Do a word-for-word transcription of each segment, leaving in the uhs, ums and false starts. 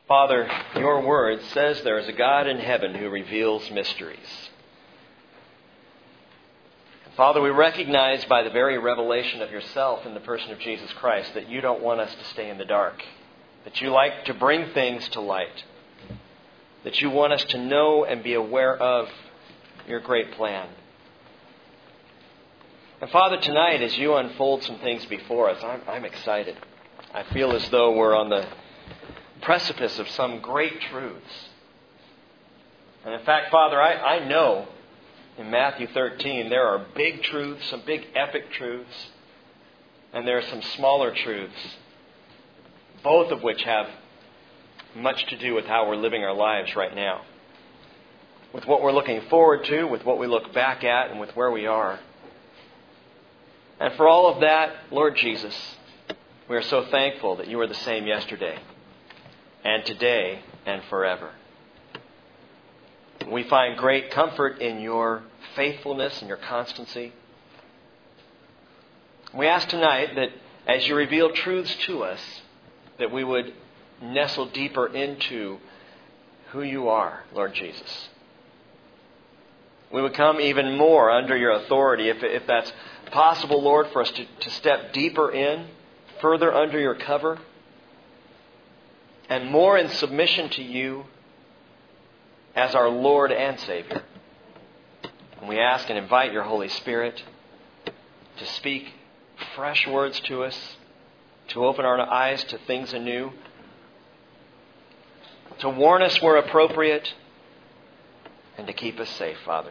Father, your word says there is a God in heaven who reveals mysteries. Father, we recognize by the very revelation of yourself in the person of Jesus Christ that you don't want us to stay in the dark, that you like to bring things to light, that you want us to know and be aware of your great plan. And Father, tonight as you unfold some things before us, I'm, I'm excited. I feel as though we're on the precipice of some great truths. And in fact, Father, I, I know in Matthew thirteen there are big truths, some big epic truths, and there are some smaller truths, both of which have much to do with how we're living our lives right now, with what we're looking forward to, with what we look back at, and with where we are. And for all of that, Lord Jesus, we are so thankful that you are the same yesterday and today and forever. We find great comfort in your faithfulness and your constancy. We ask tonight that as you reveal truths to us, that we would nestle deeper into who you are, Lord Jesus. We would come even more under your authority, if, if that's possible, Lord, for us to, to step deeper in, further under your cover, and more in submission to you as our Lord and Savior. And we ask and invite your Holy Spirit to speak fresh words to us, to open our eyes to things anew, to warn us where appropriate, and to keep us safe, Father.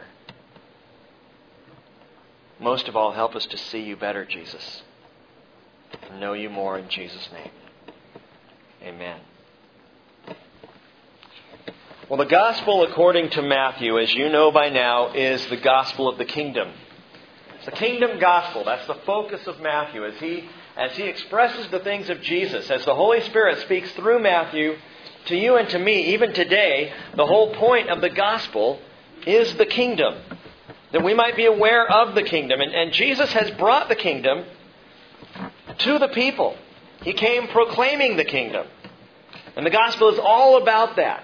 Most of all, help us to see you better, Jesus, and know you more in Jesus' name. Amen. Well, the gospel according to Matthew, as you know by now, is the gospel of the kingdom. It's the kingdom gospel. That's the focus of Matthew as he, as he expresses the things of Jesus. As the Holy Spirit speaks through Matthew to you and to me, even today, the whole point of the gospel is the kingdom. That we might be aware of the kingdom. And, and Jesus has brought the kingdom to the people. He came proclaiming the kingdom. And the gospel is all about that.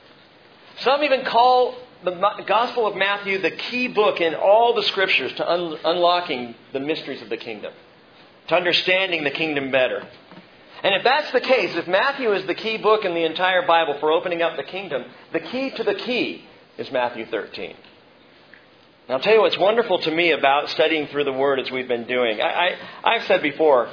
Some even call the Gospel of Matthew the key book in all the Scriptures to un- unlocking the mysteries of the kingdom, to understanding the kingdom better. And if that's the case, if Matthew is the key book in the entire Bible for opening up the kingdom, the key to the key is Matthew thirteen. And I'll tell you what's wonderful to me about studying through the Word as we've been doing. I, I, I've said before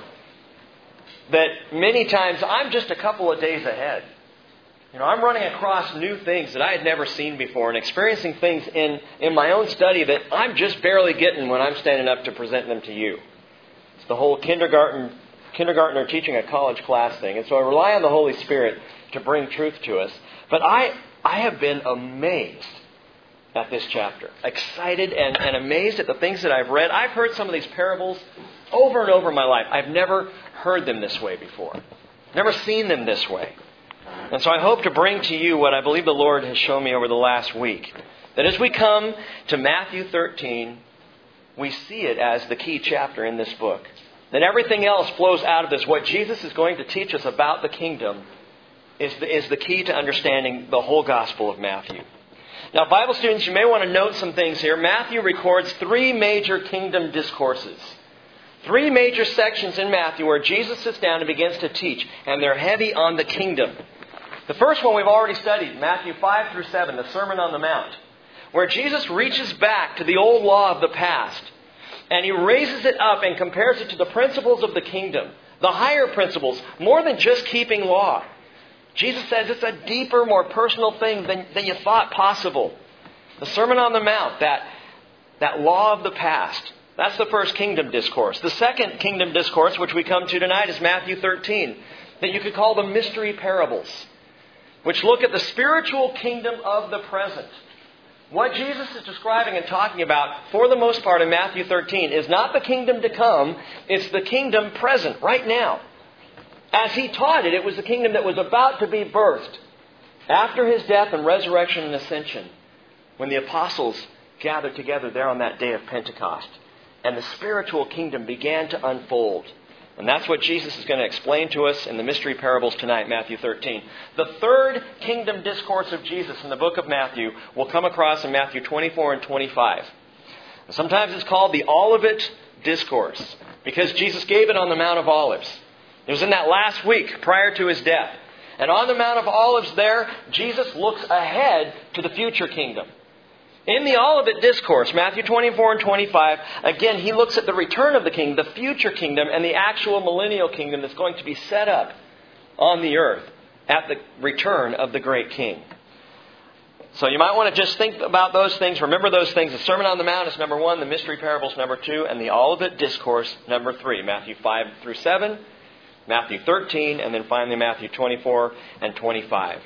that many times I'm just a couple of days ahead. You know, I'm running across new things that I had never seen before and experiencing things in, in my own study that I'm just barely getting when I'm standing up to present them to you. It's the whole kindergarten kindergartner teaching a college class thing. And so I rely on the Holy Spirit to bring truth to us. But I, I have been amazed at this chapter. Excited and, and amazed at the things that I've read. I've heard some of these parables over and over in my life. I've never heard them this way before. Never seen them this way. And so I hope to bring to you what I believe the Lord has shown me over the last week. That as we come to Matthew thirteen, we see it as the key chapter in this book. That everything else flows out of this. What Jesus is going to teach us about the kingdom is the, is the key to understanding the whole Gospel of Matthew. Now, Bible students, you may want to note some things here. Matthew records three major kingdom discourses. Three major sections in Matthew where Jesus sits down and begins to teach. And they're heavy on the kingdom. The first one we've already studied, Matthew five through seven, the Sermon on the Mount, where Jesus reaches back to the old law of the past and he raises it up and compares it to the principles of the kingdom, the higher principles, more than just keeping law. Jesus says it's a deeper, more personal thing than, than you thought possible. The Sermon on the Mount, that, that law of the past, that's the first kingdom discourse. The second kingdom discourse, which we come to tonight, is Matthew thirteen, that you could call the mystery parables, which look at the spiritual kingdom of the present. What Jesus is describing and talking about, for the most part in Matthew thirteen, is not the kingdom to come, it's the kingdom present, right now. As he taught it, it was the kingdom that was about to be birthed after his death and resurrection and ascension, when the apostles gathered together there on that day of Pentecost. And the spiritual kingdom began to unfold. And that's what Jesus is going to explain to us in the mystery parables tonight, Matthew thirteen. The third kingdom discourse of Jesus in the book of Matthew will come across in Matthew twenty-four and twenty-five. Sometimes it's called the Olivet Discourse because Jesus gave it on the Mount of Olives. It was in that last week prior to His death. And on the Mount of Olives there, Jesus looks ahead to the future kingdom. In the Olivet Discourse, Matthew twenty-four and twenty-five, again, He looks at the return of the kingdom, the future kingdom, and the actual millennial kingdom that's going to be set up on the earth at the return of the great King. So you might want to just think about those things, remember those things. The Sermon on the Mount is number one, the mystery parables number two, and the Olivet Discourse number three. Matthew five through seven, Matthew thirteen, and then finally Matthew twenty-four and twenty-five.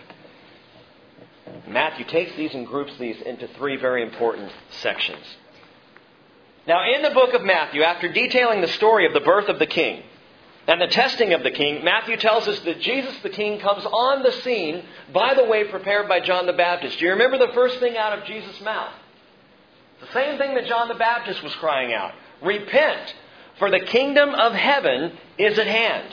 Matthew takes these and groups these into three very important sections. Now, in the book of Matthew, after detailing the story of the birth of the King and the testing of the King, Matthew tells us that Jesus the King comes on the scene by the way prepared by John the Baptist. Do you remember the first thing out of Jesus' mouth? The same thing that John the Baptist was crying out. Repent, for the kingdom of heaven is at hand.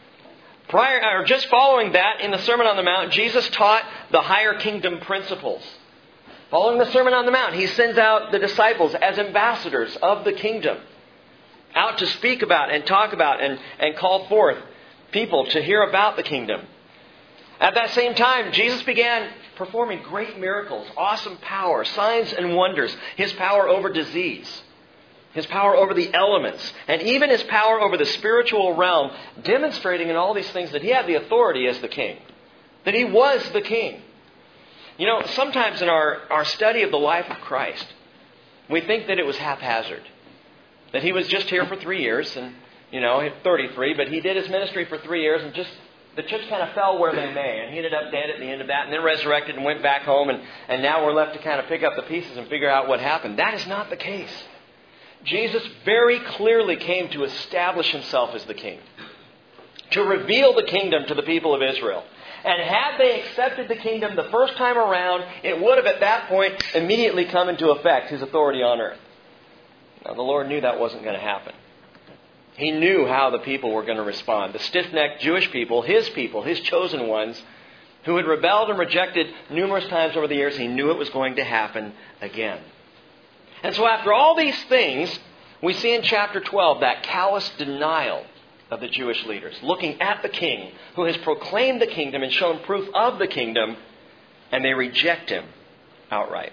Prior, or just following that, in the Sermon on the Mount, Jesus taught the higher kingdom principles. Following the Sermon on the Mount, He sends out the disciples as ambassadors of the kingdom, out to speak about and talk about and, and call forth people to hear about the kingdom. At that same time, Jesus began performing great miracles, awesome power, signs and wonders, His power over disease, His power over the elements, and even His power over the spiritual realm, demonstrating in all these things that He had the authority as the King, that He was the King. You know, sometimes in our, our study of the life of Christ, we think that it was haphazard, that He was just here for three years, and, you know, He's thirty-three, but He did His ministry for three years, and just the chips kind of fell where they may, and He ended up dead at the end of that, and then resurrected and went back home, and, and now we're left to kind of pick up the pieces and figure out what happened. That is not the case. Jesus very clearly came to establish Himself as the King, to reveal the kingdom to the people of Israel. And had they accepted the kingdom the first time around, it would have at that point immediately come into effect, His authority on earth. Now, the Lord knew that wasn't going to happen. He knew how the people were going to respond. The stiff-necked Jewish people, His people, His chosen ones, who had rebelled and rejected numerous times over the years, He knew it was going to happen again. And so after all these things, we see in chapter twelve that callous denial of the Jewish leaders, looking at the King who has proclaimed the kingdom and shown proof of the kingdom, and they reject Him outright.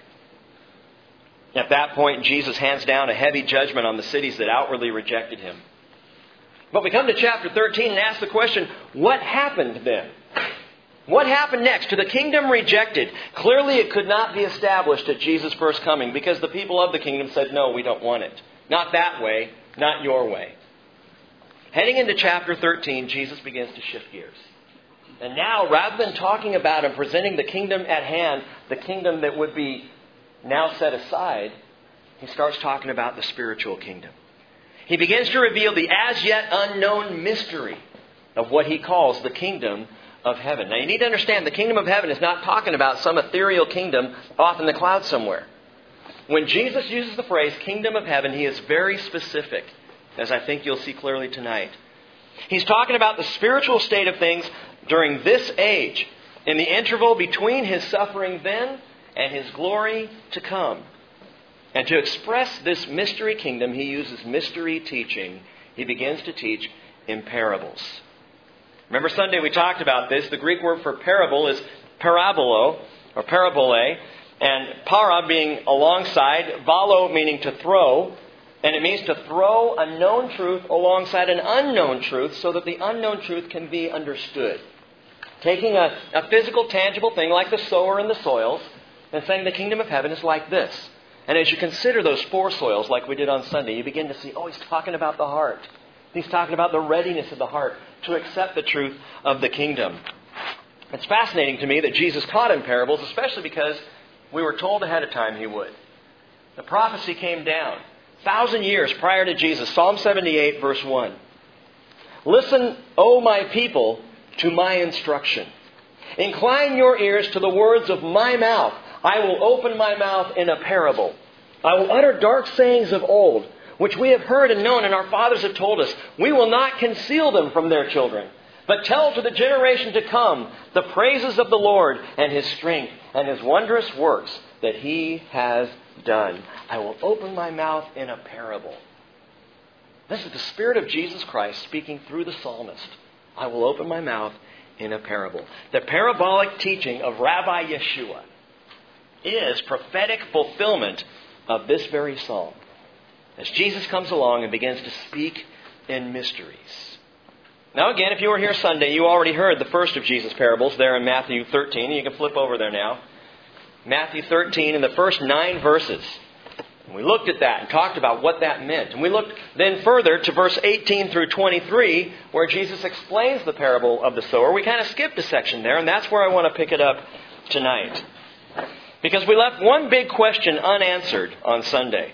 At that point, Jesus hands down a heavy judgment on the cities that outwardly rejected Him. But we come to chapter thirteen and ask the question, what happened then? What happened next to the kingdom rejected? Clearly it could not be established at Jesus' first coming because the people of the kingdom said, no, we don't want it. Not that way, not your way. Heading into chapter thirteen, Jesus begins to shift gears. And now, rather than talking about and presenting the kingdom at hand, the kingdom that would be now set aside, He starts talking about the spiritual kingdom. He begins to reveal the as yet unknown mystery of what He calls the kingdom of heaven. Now you need to understand the kingdom of heaven is not talking about some ethereal kingdom off in the clouds somewhere. When Jesus uses the phrase kingdom of heaven, He is very specific, as I think you'll see clearly tonight. He's talking about the spiritual state of things during this age, in the interval between His suffering then and His glory to come. And to express this mystery kingdom, He uses mystery teaching. He begins to teach in parables. Remember Sunday we talked about this. The Greek word for parable is parabolo, or parabole, and para being alongside, valo meaning to throw, and it means to throw a known truth alongside an unknown truth so that the unknown truth can be understood. Taking a, a physical, tangible thing like the sower and the soils, and saying the kingdom of heaven is like this. And as you consider those four soils like we did on Sunday, you begin to see, oh, He's talking about the heart. He's talking about the readiness of the heart to accept the truth of the kingdom. It's fascinating to me that Jesus taught in parables, especially because we were told ahead of time He would. The prophecy came down a thousand years prior to Jesus. Psalm seventy-eight, verse one. Listen, O my people, to my instruction. Incline your ears to the words of my mouth. I will open my mouth in a parable. I will utter dark sayings of old, which we have heard and known and our fathers have told us. We will not conceal them from their children, but tell to the generation to come the praises of the Lord and His strength and His wondrous works that He has done. I will open my mouth in a parable. This is the Spirit of Jesus Christ speaking through the psalmist. I will open my mouth in a parable. The parabolic teaching of Rabbi Yeshua is prophetic fulfillment of this very psalm, as Jesus comes along and begins to speak in mysteries. Now again, if you were here Sunday, you already heard the first of Jesus' parables there in Matthew thirteen. You can flip over there now. Matthew thirteen, in the first nine verses. And we looked at that and talked about what that meant. And we looked then further to verse eighteen through twenty-three, where Jesus explains the parable of the sower. We kind of skipped a section there, and that's where I want to pick it up tonight. Because we left one big question unanswered on Sunday.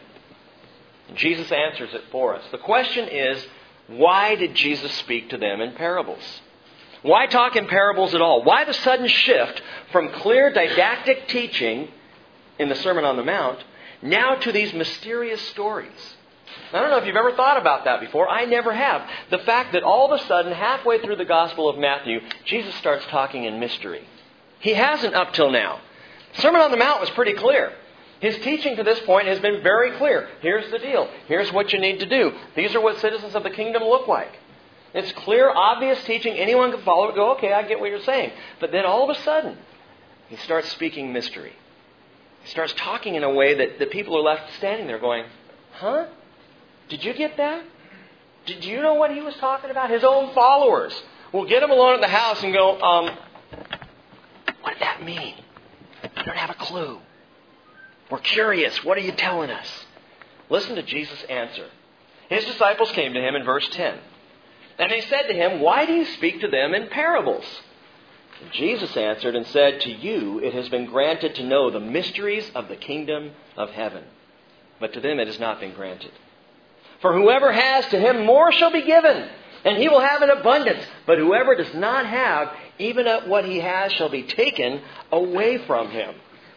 And Jesus answers it for us. The question is, why did Jesus speak to them in parables? Why talk in parables at all? Why the sudden shift from clear didactic teaching in the Sermon on the Mount now to these mysterious stories? I don't know if you've ever thought about that before. I never have. The fact that all of a sudden, halfway through the Gospel of Matthew, Jesus starts talking in mystery. He hasn't up till now. Sermon on the Mount was pretty clear. His teaching to this point has been very clear. Here's the deal. Here's what you need to do. These are what citizens of the kingdom look like. It's clear, obvious teaching. Anyone can follow it and go, okay, I get what you're saying. But then all of a sudden, he starts speaking mystery. He starts talking in a way that the people are left standing there going, huh? Did you get that? Did you know what he was talking about? His own followers will get him alone at the house and go, um, what did that mean? I don't have a clue. We're curious. What are you telling us? Listen to Jesus' answer. His disciples came to him in verse ten. And they said to him, why do you speak to them in parables? And Jesus answered and said, to you it has been granted to know the mysteries of the kingdom of heaven. But to them it has not been granted. For whoever has, to him more shall be given, and he will have an abundance. But whoever does not have, even what he has shall be taken away from him.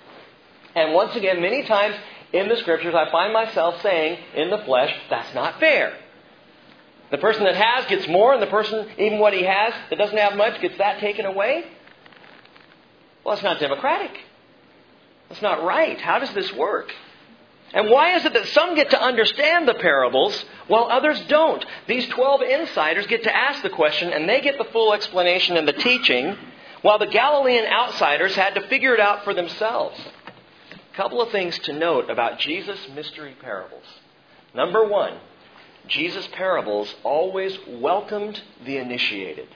And once again, many times in the Scriptures, I find myself saying in the flesh, that's not fair. The person that has gets more, and the person, even what he has, that doesn't have much, gets that taken away? Well, that's not democratic. That's not right. How does this work? And why is it that some get to understand the parables while others don't? These twelve insiders get to ask the question, and they get the full explanation and the teaching, while the Galilean outsiders had to figure it out for themselves. A couple of things to note about Jesus' mystery parables. Number one, Jesus' parables always welcomed the initiated.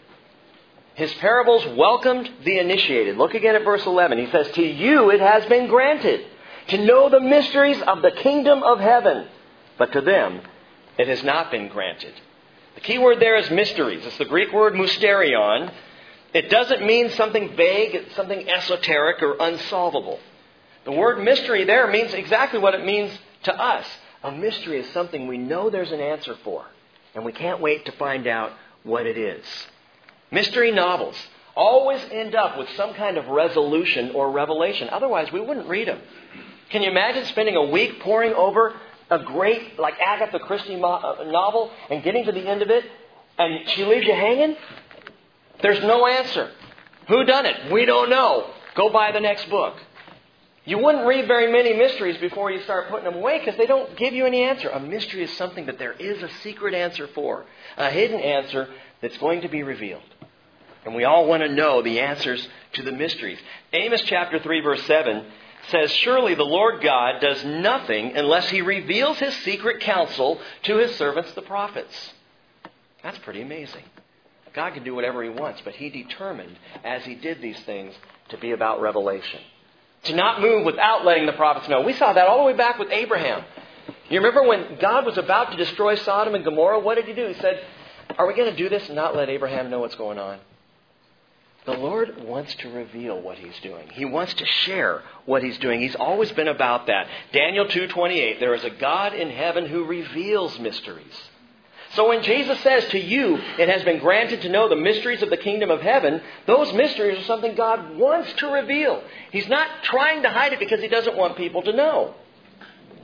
His parables welcomed the initiated. Look again at verse eleven. He says, to you it has been granted to know the mysteries of the kingdom of heaven. But to them it has not been granted. The key word there is mysteries. It's the Greek word mysterion. It doesn't mean something vague, it's something esoteric or unsolvable. The word mystery there means exactly what it means to us. A mystery is something we know there's an answer for, and we can't wait to find out what it is. Mystery novels always end up with some kind of resolution or revelation. Otherwise, we wouldn't read them. Can you imagine spending a week poring over a great, like Agatha Christie novel and getting to the end of it, and she leaves you hanging? There's no answer. Who done it? We don't know. Go buy the next book. You wouldn't read very many mysteries before you start putting them away because they don't give you any answer. A mystery is something that there is a secret answer for, a hidden answer that's going to be revealed. And we all want to know the answers to the mysteries. Amos chapter three verse seven says, surely the Lord God does nothing unless He reveals His secret counsel to His servants the prophets. That's pretty amazing. God can do whatever He wants, but He determined as He did these things to be about revelation. To not move without letting the prophets know. We saw that all the way back with Abraham. You remember when God was about to destroy Sodom and Gomorrah, what did He do? He said, are we going to do this and not let Abraham know what's going on? The Lord wants to reveal what He's doing. He wants to share what He's doing. He's always been about that. Daniel two twenty-eight, there is a God in heaven who reveals mysteries. So when Jesus says to you, it has been granted to know the mysteries of the kingdom of heaven, those mysteries are something God wants to reveal. He's not trying to hide it because He doesn't want people to know.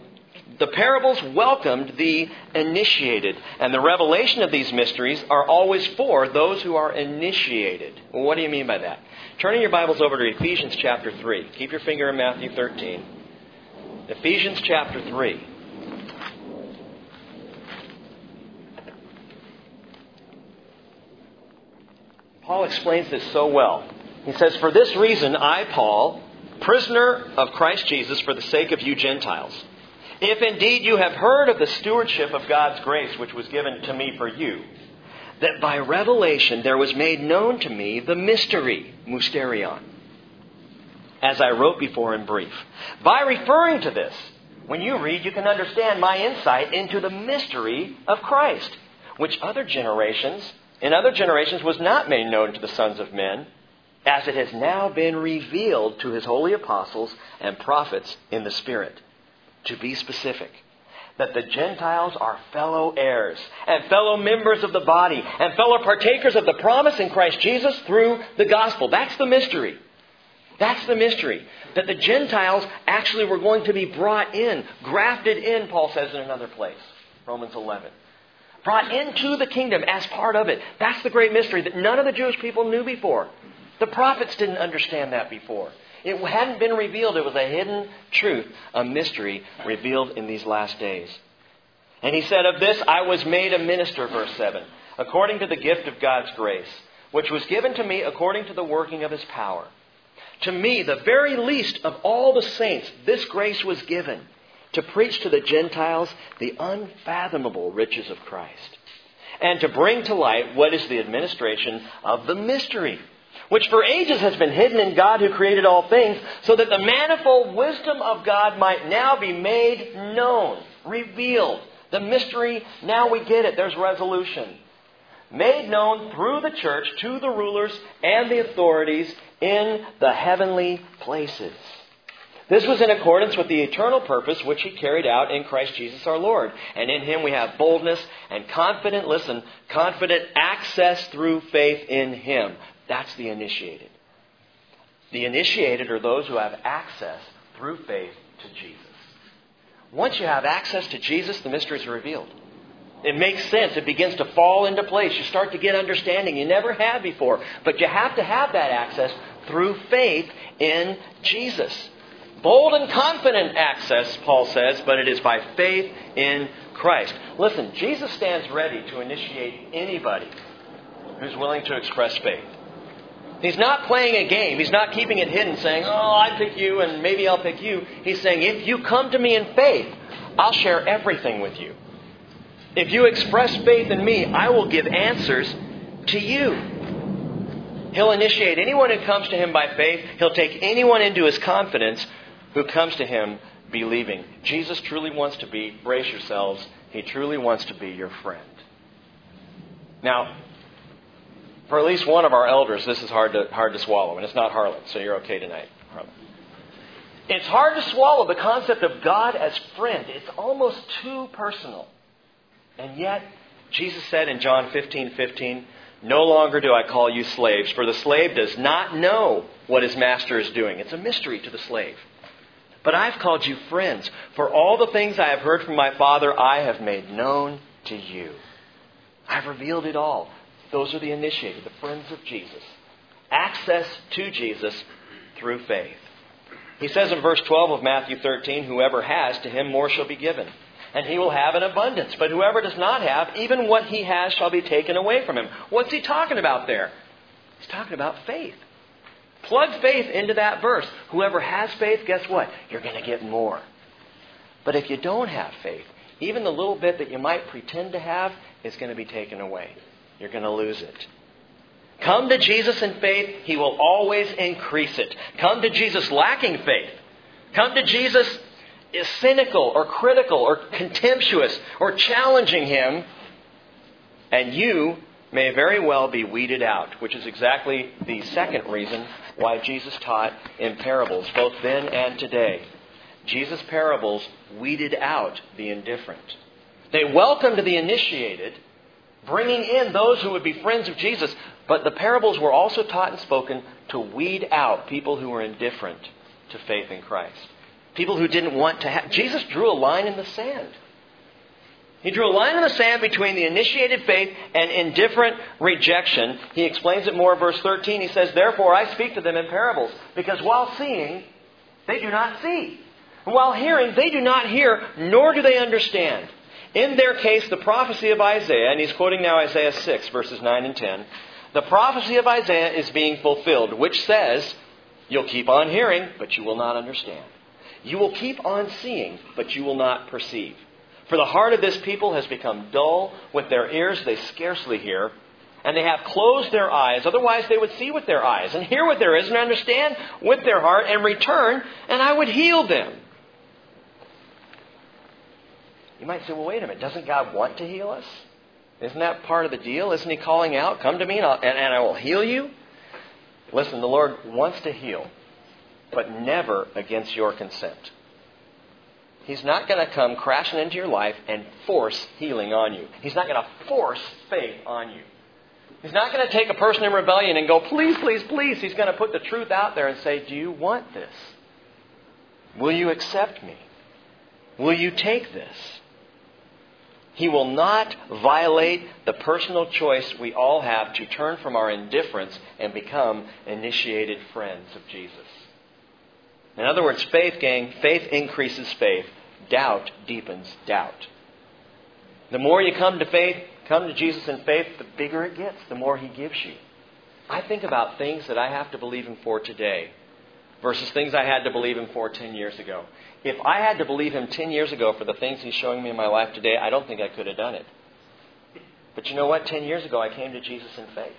the parables welcomed the initiated. And the revelation of these mysteries are always for those who are initiated. Well, what do you mean by that? Turning your Bibles over to Ephesians chapter three. Keep your finger in Matthew thirteen. Ephesians chapter three. Paul explains this so well. He says, "For this reason I, Paul, prisoner of Christ Jesus for the sake of you Gentiles, if indeed you have heard of the stewardship of God's grace which was given to me for you, that by revelation there was made known to me the mystery, mysterion, as I wrote before in brief. By referring to this, when you read, you can understand my insight into the mystery of Christ, which other generations, in other generations was not made known to the sons of men, as it has now been revealed to His holy apostles and prophets in the Spirit." To be specific, that the Gentiles are fellow heirs and fellow members of the body and fellow partakers of the promise in Christ Jesus through the gospel. That's the mystery. That's the mystery. That the Gentiles actually were going to be brought in, grafted in, Paul says in another place, Romans eleven. Brought into the kingdom as part of it. That's the great mystery that none of the Jewish people knew before. The prophets didn't understand that before. It hadn't been revealed. It was a hidden truth, a mystery revealed in these last days. And he said, "Of this I was made a minister," verse seven, "according to the gift of God's grace, which was given to me according to the working of His power. To me, the very least of all the saints, this grace was given, to preach to the Gentiles the unfathomable riches of Christ, and to bring to light what is the administration of the mystery, which for ages has been hidden in God who created all things, so that the manifold wisdom of God might now be made known," revealed. The mystery, now we get it. There's resolution. "Made known through the church to the rulers and the authorities in the heavenly places. This was in accordance with the eternal purpose which He carried out in Christ Jesus our Lord. And in Him we have boldness and confident, listen, confident access through faith in Him." That's the initiated. The initiated are those who have access through faith to Jesus. Once you have access to Jesus, the mysteries are revealed. It makes sense. It begins to fall into place. You start to get understanding you never had before. But you have to have that access through faith in Jesus. Bold and confident access, Paul says, but it is by faith in Christ. Listen, Jesus stands ready to initiate anybody who's willing to express faith. He's not playing a game. He's not keeping it hidden, saying, "Oh, I pick you and maybe I'll pick you." He's saying, if you come to me in faith, I'll share everything with you. If you express faith in me, I will give answers to you. He'll initiate anyone who comes to Him by faith. He'll take anyone into His confidence who comes to Him believing. Jesus truly wants to be, brace yourselves, He truly wants to be your friend. Now, for at least one of our elders, this is hard to hard to swallow. And it's not Harlan, so you're okay tonight, Harlan. It's hard to swallow the concept of God as friend. It's almost too personal. And yet, Jesus said in John fifteen fifteen, "No longer do I call you slaves, for the slave does not know what his master is doing." It's a mystery to the slave. "But I've called you friends, for all the things I have heard from my Father I have made known to you." I've revealed it all. Those are the initiated, the friends of Jesus. Access to Jesus through faith. He says in verse twelve of Matthew thirteen, "Whoever has, to him more shall be given, and he will have an abundance. But whoever does not have, even what he has shall be taken away from him." What's he talking about there? He's talking about faith. Plug faith into that verse. Whoever has faith, guess what? You're going to get more. But if you don't have faith, even the little bit that you might pretend to have is going to be taken away. You're going to lose it. Come to Jesus in faith, He will always increase it. Come to Jesus lacking faith. Come to Jesus is cynical or critical or contemptuous or challenging Him, and you may very well be weeded out, which is exactly the second reason why Jesus taught in parables, both then and today. Jesus' parables weeded out the indifferent. They welcomed the initiated, bringing in those who would be friends of Jesus. But the parables were also taught and spoken to weed out people who were indifferent to faith in Christ. People who didn't want to have... Jesus drew a line in the sand. He drew a line in the sand between the initiated faith and indifferent rejection. He explains it more in verse thirteen. He says, "Therefore I speak to them in parables, because while seeing, they do not see. And while hearing, they do not hear, nor do they understand. In their case, the prophecy of Isaiah," and he's quoting now Isaiah six, verses nine and ten, "the prophecy of Isaiah is being fulfilled, which says, you'll keep on hearing, but you will not understand. You will keep on seeing, but you will not perceive. For the heart of this people has become dull. With their ears they scarcely hear. And they have closed their eyes. Otherwise they would see with their eyes, and hear with their ears, and understand with their heart, and return, and I would heal them." You might say, well, wait a minute. Doesn't God want to heal us? Isn't that part of the deal? Isn't He calling out, "Come to me and, I'll, and, and I will heal you"? Listen, the Lord wants to heal, but never against your consent. He's not going to come crashing into your life and force healing on you. He's not going to force faith on you. He's not going to take a person in rebellion and go, "Please, please, please." He's going to put the truth out there and say, "Do you want this? Will you accept me? Will you take this?" He will not violate the personal choice we all have to turn from our indifference and become initiated friends of Jesus. In other words, faith, gang, faith increases faith. Doubt deepens doubt. The more you come to faith, come to Jesus in faith, the bigger it gets, the more He gives you. I think about things that I have to believe Him for today versus things I had to believe Him for ten years ago. If I had to believe Him ten years ago for the things He's showing me in my life today, I don't think I could have done it. But you know what? Ten years ago, I came to Jesus in faith.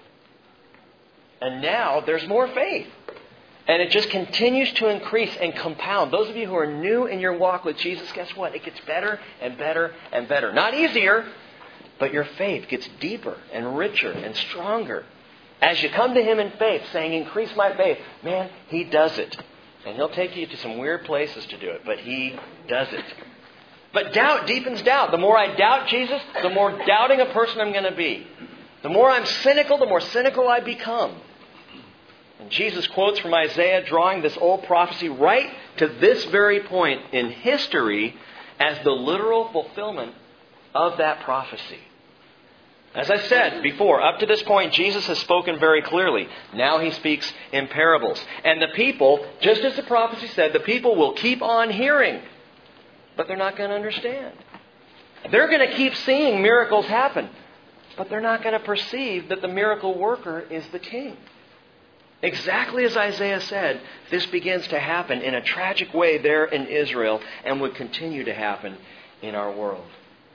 And now there's more faith. And it just continues to increase and compound. Those of you who are new in your walk with Jesus, guess what? It gets better and better and better. Not easier, but your faith gets deeper and richer and stronger. As you come to Him in faith, saying, "Increase my faith," man, He does it. And He'll take you to some weird places to do it, but He does it. But doubt deepens doubt. The more I doubt Jesus, the more doubting a person I'm going to be. The more I'm cynical, the more cynical I become. And Jesus quotes from Isaiah, drawing this old prophecy right to this very point in history as the literal fulfillment of that prophecy. As I said before, up to this point, Jesus has spoken very clearly. Now He speaks in parables. And the people, just as the prophecy said, the people will keep on hearing, but they're not going to understand. They're going to keep seeing miracles happen, but they're not going to perceive that the miracle worker is the King. Exactly as Isaiah said, this begins to happen in a tragic way there in Israel and would continue to happen in our world.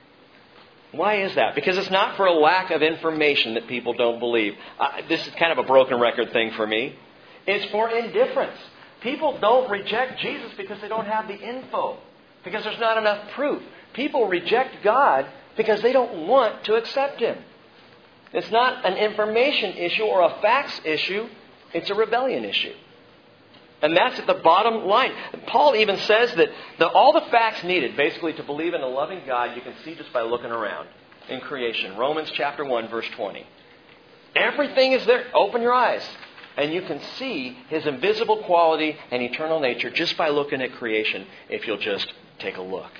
Why is that? Because it's not for a lack of information that people don't believe. Uh, this is kind of a broken record thing for me. It's for indifference. People don't reject Jesus because they don't have the info, because there's not enough proof. People reject God because they don't want to accept Him. It's not an information issue or a facts issue. It's a rebellion issue. And that's at the bottom line. Paul even says that the, all the facts needed, basically, to believe in a loving God, you can see just by looking around in creation. Romans chapter one, verse twenty. Everything is there. Open your eyes. And you can see His invisible quality and eternal nature just by looking at creation, if you'll just take a look.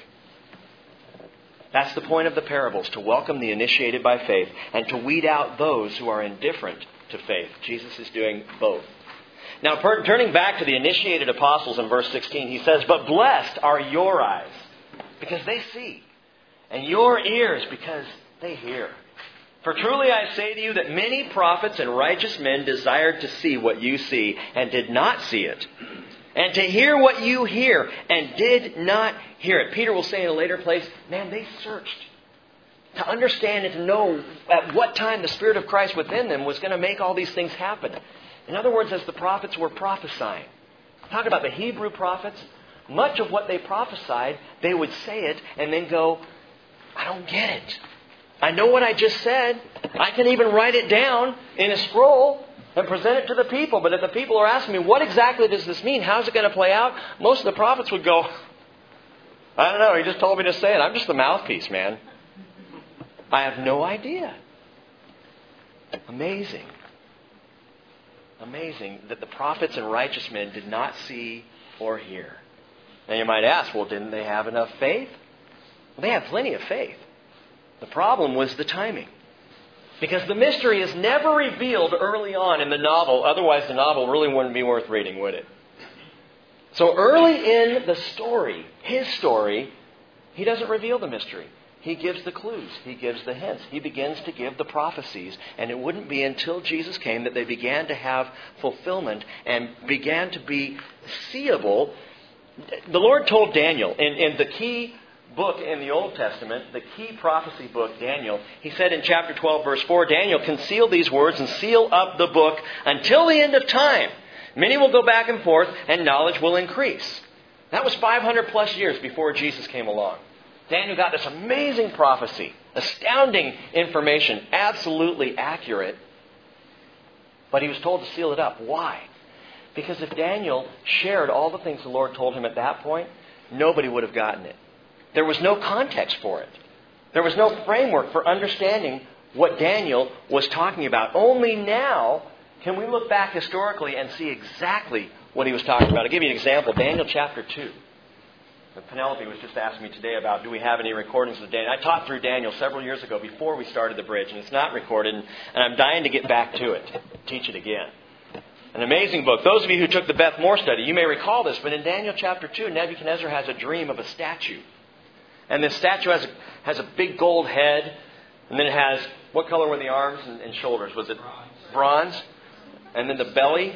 That's the point of the parables, to welcome the initiated by faith and to weed out those who are indifferent to faith. Jesus is doing both. Now, per, turning back to the initiated apostles in verse sixteen, he says, "But blessed are your eyes, because they see, and your ears, because they hear. For truly I say to you that many prophets and righteous men desired to see what you see, and did not see it, and to hear what you hear, and did not hear it." Peter will say in a later place, man, they searched to understand and to know at what time the Spirit of Christ within them was going to make all these things happen. In other words, as the prophets were prophesying, talk about the Hebrew prophets, much of what they prophesied, they would say it and then go, I don't get it. I know what I just said. I can even write it down in a scroll and present it to the people. But if the people are asking me, what exactly does this mean? How's it going to play out? Most of the prophets would go, I don't know. He just told me to say it. I'm just the mouthpiece, man. I have no idea. Amazing. Amazing that the prophets and righteous men did not see or hear. Now you might ask, well, didn't they have enough faith? Well, they had plenty of faith. The problem was the timing. Because the mystery is never revealed early on in the novel. Otherwise, the novel really wouldn't be worth reading, would it? So early in the story, his story, he doesn't reveal the mystery. He gives the clues. He gives the hints. He begins to give the prophecies. And it wouldn't be until Jesus came that they began to have fulfillment and began to be seeable. The Lord told Daniel in, in the key book in the Old Testament, the key prophecy book, Daniel, he said in chapter twelve, verse four, Daniel, conceal these words and seal up the book until the end of time. Many will go back and forth and knowledge will increase. That was five hundred plus years before Jesus came along. Daniel got this amazing prophecy, astounding information, absolutely accurate. But he was told to seal it up. Why? Because if Daniel shared all the things the Lord told him at that point, nobody would have gotten it. There was no context for it. There was no framework for understanding what Daniel was talking about. Only now can we look back historically and see exactly what he was talking about. I'll give you an example. Daniel chapter two. Penelope was just asking me today about, do we have any recordings of Daniel? I taught through Daniel several years ago before we started the bridge, and it's not recorded, and I'm dying to get back to it, teach it again. An amazing book. Those of you who took the Beth Moore study, you may recall this, but in Daniel chapter two, Nebuchadnezzar has a dream of a statue. And this statue has a, has a big gold head, and then it has, what color were the arms and, and shoulders? Was it bronze? And then the belly?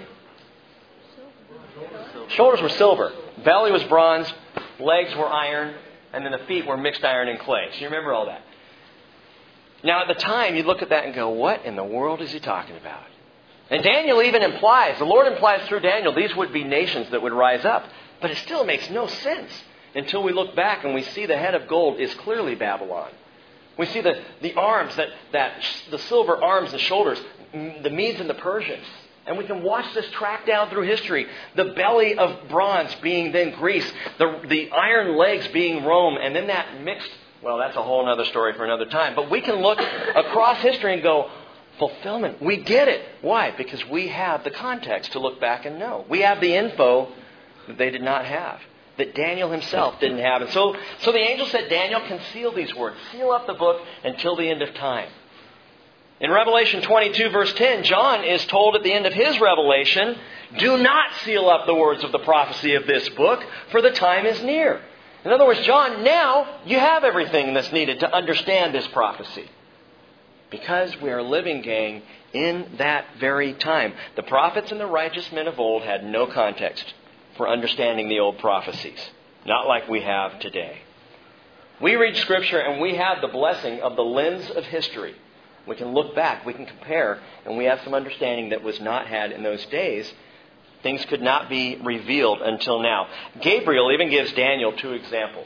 Shoulders were silver. Belly was bronze. Legs were iron. And then the feet were mixed iron and clay. So you remember all that. Now at the time, you look at that and go, what in the world is he talking about? And Daniel even implies, the Lord implies through Daniel, these would be nations that would rise up. But it still makes no sense until we look back and we see the head of gold is clearly Babylon. We see the, the arms, that, that the silver arms and shoulders, the Medes and the Persians. And we can watch this track down through history. The belly of bronze being then Greece. The, the iron legs being Rome. And then that mixed, well, that's a whole other story for another time. But we can look across history and go, fulfillment. We get it. Why? Because we have the context to look back and know. We have the info that they did not have, that Daniel himself didn't have. And so, so the angel said, Daniel, conceal these words. Seal up the book until the end of time. In Revelation twenty-two, verse ten, John is told at the end of his revelation, do not seal up the words of the prophecy of this book, for the time is near. In other words, John, now you have everything that's needed to understand this prophecy. Because we are living, gang, in that very time. The prophets and the righteous men of old had no context for understanding the old prophecies. Not like we have today. We read Scripture and we have the blessing of the lens of history. We can look back, we can compare, and we have some understanding that was not had in those days. Things could not be revealed until now. Gabriel even gives Daniel two examples.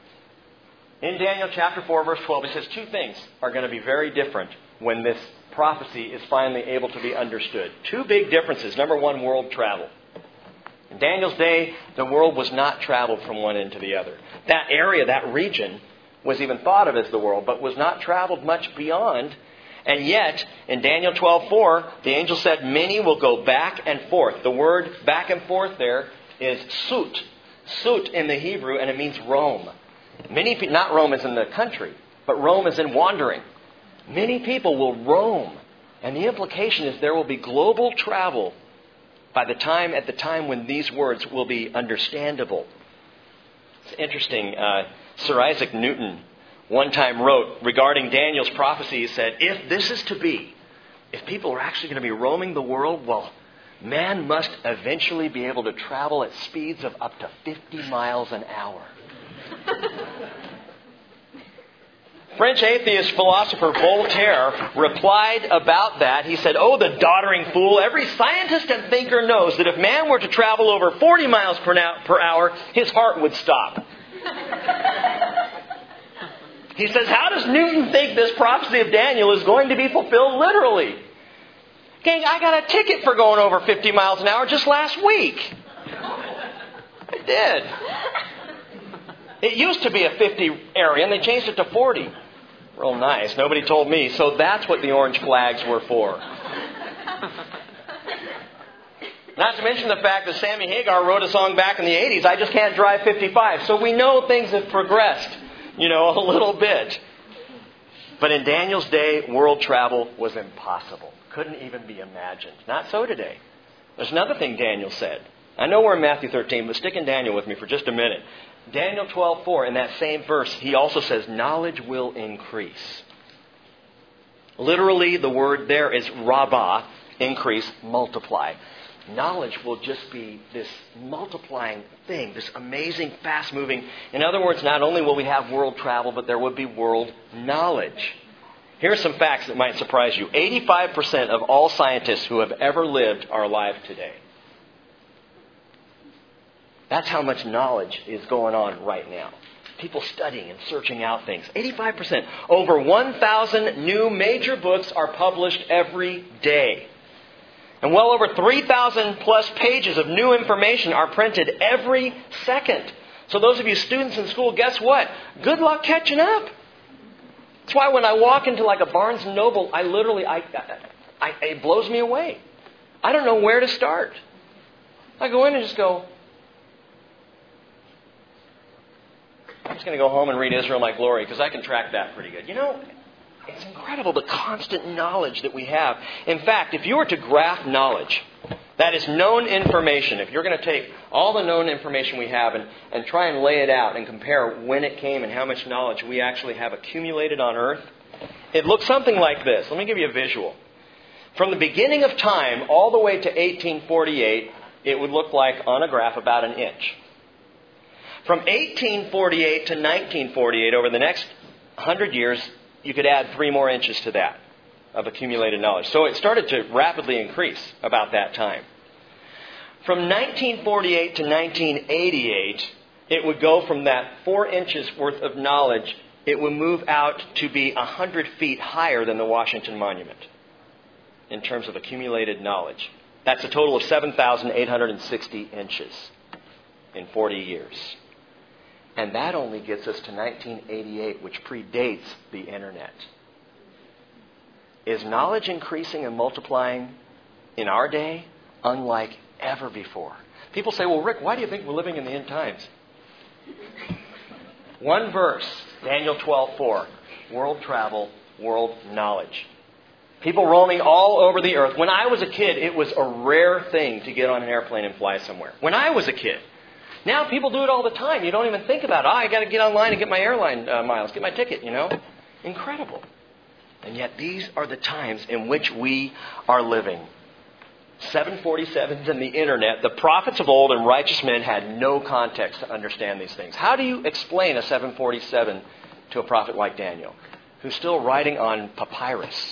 In Daniel chapter four, verse twelve, he says two things are going to be very different when this prophecy is finally able to be understood. Two big differences. Number one, world travel. In Daniel's day, the world was not traveled from one end to the other. That area, that region, was even thought of as the world, but was not traveled much beyond. And yet, in Daniel twelve four, the angel said, many will go back and forth. The word back and forth there is sut. Sut in the Hebrew, and it means roam. Many people, not Rome as in the country, but Rome as in wandering. Many people will roam. And the implication is there will be global travel by the time, at the time when these words will be understandable. It's interesting. Uh, Sir Isaac Newton one time wrote regarding Daniel's prophecy, he said, if this is to be, if people are actually going to be roaming the world, well, man must eventually be able to travel at speeds of up to fifty miles an hour. French atheist philosopher Voltaire replied about that. He said, oh, the doddering fool, every scientist and thinker knows that if man were to travel over forty miles per hour, his heart would stop. He says, how does Newton think this prophecy of Daniel is going to be fulfilled literally? Gang, I got a ticket for going over fifty miles an hour just last week. I did. It used to be a fifty area and they changed it to forty. Real nice. Nobody told me. So that's what the orange flags were for. Not to mention the fact that Sammy Hagar wrote a song back in the eighties, I Just Can't Drive fifty-five. So we know things have progressed, you know, a little bit. But in Daniel's day, world travel was impossible. Couldn't even be imagined. Not so today. There's another thing Daniel said. I know we're in Matthew thirteen, but stick in Daniel with me for just a minute. Daniel twelve four, in that same verse, he also says, knowledge will increase. Literally, the word there is rabah, increase, multiply. Knowledge will just be this multiplying thing, this amazing, fast-moving. In other words, not only will we have world travel, but there would be world knowledge. Here are some facts that might surprise you. eighty-five percent of all scientists who have ever lived are alive today. That's how much knowledge is going on right now. People studying and searching out things. eighty-five percent. Over one thousand new major books are published every day. And well over three thousand plus pages of new information are printed every second. So those of you students in school, guess what? Good luck catching up. That's why when I walk into like a Barnes and Noble, I literally, I, I, it blows me away. I don't know where to start. I go in and just go, I'm just going to go home and read Israel My Glory because I can track that pretty good. You know, it's incredible the constant knowledge that we have. In fact, if you were to graph knowledge, that is known information, if you're going to take all the known information we have and, and try and lay it out and compare when it came and how much knowledge we actually have accumulated on earth, it looks something like this. Let me give you a visual. From the beginning of time all the way to eighteen forty-eight, it would look like on a graph about an inch. From eighteen forty-eight to nineteen forty-eight, over the next one hundred years, you could add three more inches to that of accumulated knowledge. So it started to rapidly increase about that time. From nineteen forty-eight to nineteen eighty-eight, it would go from that four inches worth of knowledge, it would move out to be one hundred feet higher than the Washington Monument in terms of accumulated knowledge. That's a total of seven thousand eight hundred sixty inches in forty years. And that only gets us to nineteen eighty-eight, which predates the Internet. Is knowledge increasing and multiplying in our day? Unlike ever before. People say, well, Rick, why do you think we're living in the end times? One verse, Daniel twelve four. World travel, world knowledge. People roaming all over the earth. When I was a kid, it was a rare thing to get on an airplane and fly somewhere. When I was a kid. Now people do it all the time. You don't even think about it. Oh, I got to get online and get my airline uh, miles, get my ticket, you know. Incredible. And yet these are the times in which we are living. seven forty-sevens and the Internet. The prophets of old and righteous men had no context to understand these things. How do you explain a seven forty-seven to a prophet like Daniel, who's still writing on papyrus?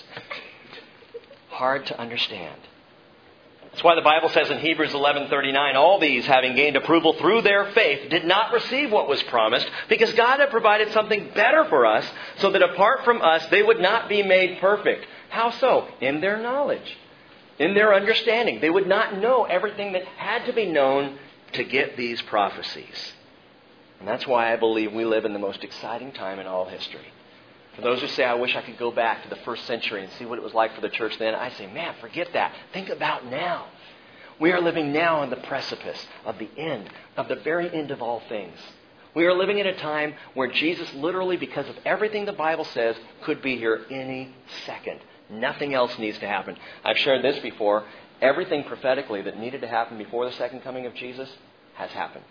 Hard to understand. That's why the Bible says in Hebrews eleven thirty-nine, all these, having gained approval through their faith, did not receive what was promised, because God had provided something better for us, so that apart from us, they would not be made perfect. How so? In their knowledge, in their understanding. They would not know everything that had to be known to get these prophecies. And that's why I believe we live in the most exciting time in all history. For those who say, I wish I could go back to the first century and see what it was like for the church then, I say, man, forget that. Think about now. We are living now on the precipice of the end, of the very end of all things. We are living in a time where Jesus literally, because of everything the Bible says, could be here any second. Nothing else needs to happen. I've shared this before. Everything prophetically that needed to happen before the second coming of Jesus has happened.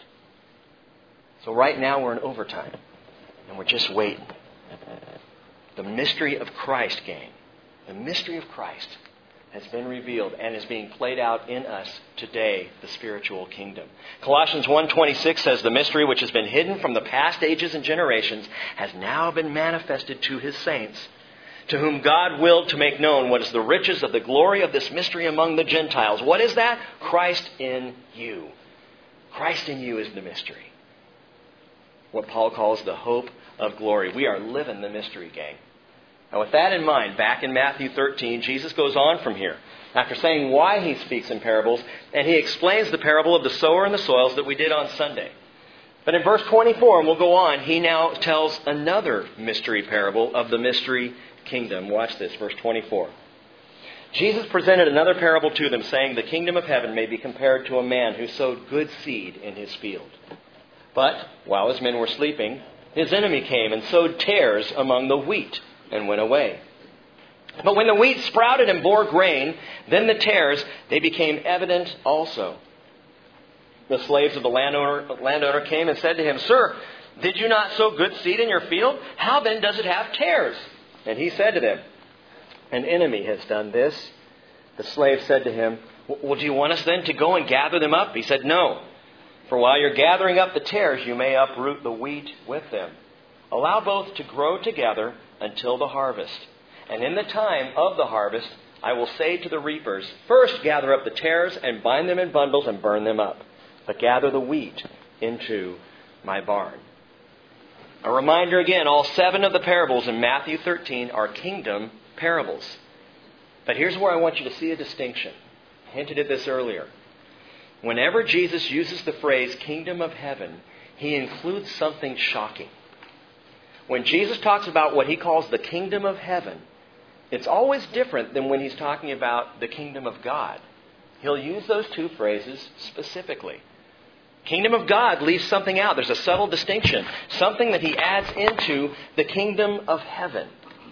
So right now we're in overtime, and we're just waiting. The mystery of Christ, gang, the mystery of Christ has been revealed and is being played out in us today, the spiritual kingdom. Colossians one twenty-six says, the mystery which has been hidden from the past ages and generations has now been manifested to His saints, to whom God willed to make known what is the riches of the glory of this mystery among the Gentiles. What is that? Christ in you. Christ in you is the mystery. What Paul calls the hope of glory. We are living the mystery, gang. Now with that in mind, back in Matthew thirteen, Jesus goes on from here. After saying why He speaks in parables, and He explains the parable of the sower and the soils that we did on Sunday. But in verse twenty-four, and we'll go on, He now tells another mystery parable of the mystery kingdom. Watch this, verse twenty-four. Jesus presented another parable to them, saying, the kingdom of heaven may be compared to a man who sowed good seed in his field. But while his men were sleeping, his enemy came and sowed tares among the wheat and went away. But when the wheat sprouted and bore grain, then the tares, they became evident also. The slaves of the landowner, landowner came and said to him, Sir, did you not sow good seed in your field? How then does it have tares? And he said to them, An enemy has done this. The slave said to him, Well, do you want us then to go and gather them up? He said, No. For while you're gathering up the tares, you may uproot the wheat with them. Allow both to grow together until the harvest. And in the time of the harvest, I will say to the reapers, First gather up the tares and bind them in bundles and burn them up. But gather the wheat into my barn. A reminder again, all seven of the parables in Matthew thirteen are kingdom parables. But here's where I want you to see a distinction. I hinted at this earlier. Whenever Jesus uses the phrase kingdom of heaven, he includes something shocking. When Jesus talks about what he calls the kingdom of heaven, it's always different than when he's talking about the kingdom of God. He'll use those two phrases specifically. Kingdom of God leaves something out. There's a subtle distinction. Something that he adds into the kingdom of heaven.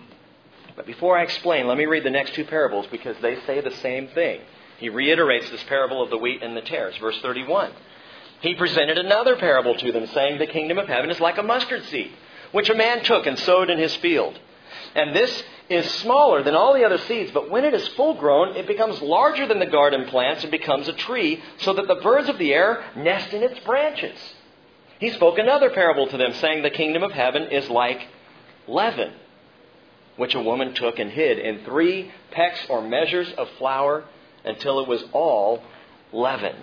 But before I explain, let me read the next two parables because they say the same thing. He reiterates this parable of the wheat and the tares. Verse thirty-one. He presented another parable to them, saying, The kingdom of heaven is like a mustard seed, which a man took and sowed in his field. And this is smaller than all the other seeds, but when it is full grown, it becomes larger than the garden plants and becomes a tree, so that the birds of the air nest in its branches. He spoke another parable to them, saying, The kingdom of heaven is like leaven, which a woman took and hid in three pecks or measures of flour until it was all leavened.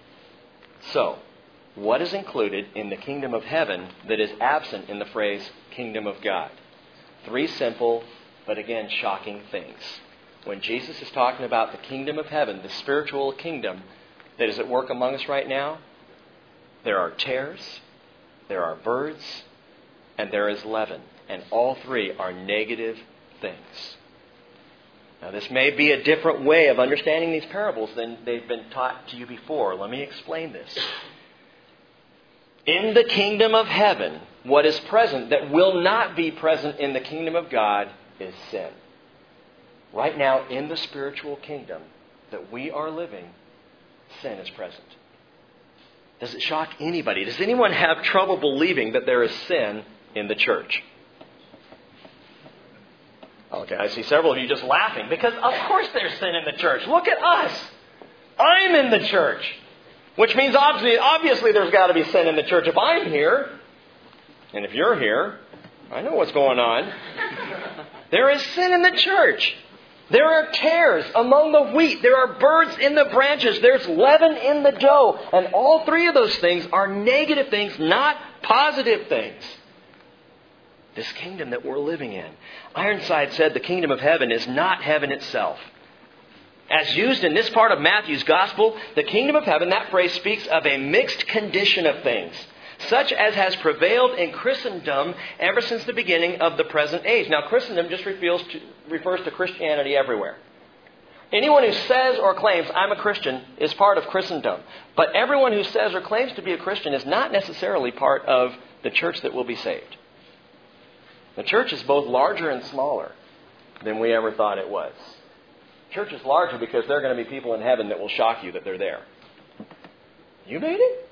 So, what is included in the kingdom of heaven that is absent in the phrase kingdom of God? Three simple, but again, shocking things. When Jesus is talking about the kingdom of heaven, the spiritual kingdom that is at work among us right now, there are tares, there are birds, and there is leaven. And all three are negative things. Now, this may be a different way of understanding these parables than they've been taught to you before. Let me explain this. In the kingdom of heaven, what is present that will not be present in the kingdom of God is sin. Right now, in the spiritual kingdom that we are living, sin is present. Does it shock anybody? Does anyone have trouble believing that there is sin in the church? Okay, I see several of you just laughing because of course there's sin in the church. Look at us. I'm in the church. Which means obviously, obviously there's got to be sin in the church if I'm here. And if you're here, I know what's going on. There is sin in the church. There are tares among the wheat. There are birds in the branches. There's leaven in the dough. And all three of those things are negative things, not positive things. This kingdom that we're living in. Ironside said the kingdom of heaven is not heaven itself. As used in this part of Matthew's gospel, the kingdom of heaven, that phrase speaks of a mixed condition of things, such as has prevailed in Christendom ever since the beginning of the present age. Now, Christendom just refers to, refers to Christianity everywhere. Anyone who says or claims, I'm a Christian, is part of Christendom. But everyone who says or claims to be a Christian is not necessarily part of the church that will be saved. The church is both larger and smaller than we ever thought it was. Church is larger because there are going to be people in heaven that will shock you that they're there. You made it?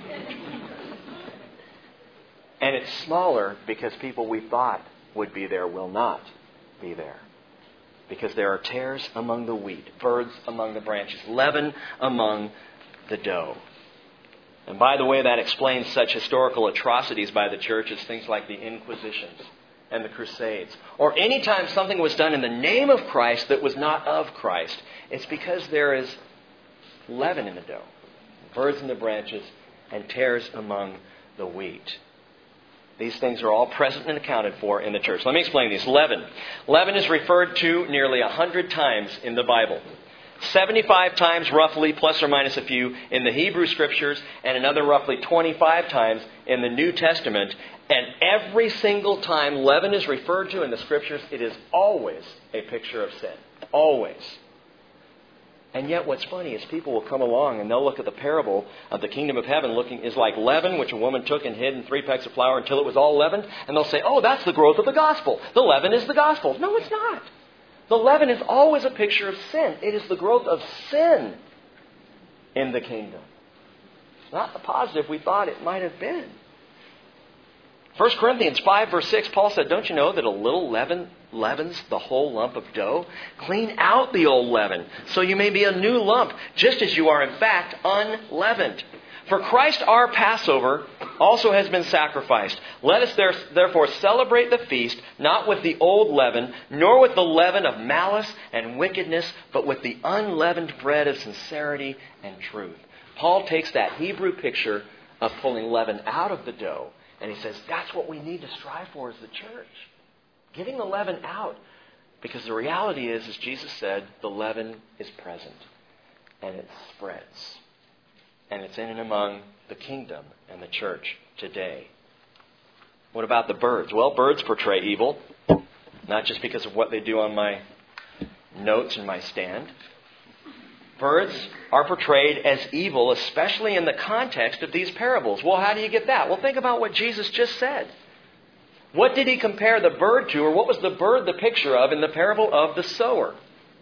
And it's smaller because people we thought would be there will not be there. Because there are tares among the wheat, birds among the branches, leaven among the dough. And by the way, that explains such historical atrocities by the church as things like the Inquisitions and the Crusades. Or any time something was done in the name of Christ that was not of Christ. It's because there is leaven in the dough, birds in the branches, and tares among the wheat. These things are all present and accounted for in the church. Let me explain these. Leaven. Leaven is referred to nearly a hundred times in the Bible. seventy-five times roughly, plus or minus a few, in the Hebrew Scriptures, and another roughly twenty-five times in the New Testament. And every single time leaven is referred to in the Scriptures, it is always a picture of sin. Always. And yet what's funny is people will come along and they'll look at the parable of the kingdom of heaven looking is like leaven, which a woman took and hid in three pecks of flour until it was all leavened. And they'll say, oh, that's the growth of the gospel. The leaven is the gospel. No, it's not. The leaven is always a picture of sin. It is the growth of sin in the kingdom. It's not the positive we thought it might have been. First Corinthians five, verse six, Paul said, don't you know that a little leaven leavens the whole lump of dough? Clean out the old leaven, so you may be a new lump, just as you are in fact unleavened. For Christ our Passover also has been sacrificed. Let us there, therefore celebrate the feast, not with the old leaven, nor with the leaven of malice and wickedness, but with the unleavened bread of sincerity and truth. Paul takes that Hebrew picture of pulling leaven out of the dough, and he says, that's what we need to strive for as the church. Getting the leaven out. Because the reality is, as Jesus said, the leaven is present. And it spreads. And it's in and among the kingdom and the church today. What about the birds? Well, birds portray evil. Not just because of what they do on my notes and my stand. Birds are portrayed as evil, especially in the context of these parables. Well, how do you get that? Well, think about what Jesus just said. What did he compare the bird to, or what was the bird the picture of in the parable of the sower?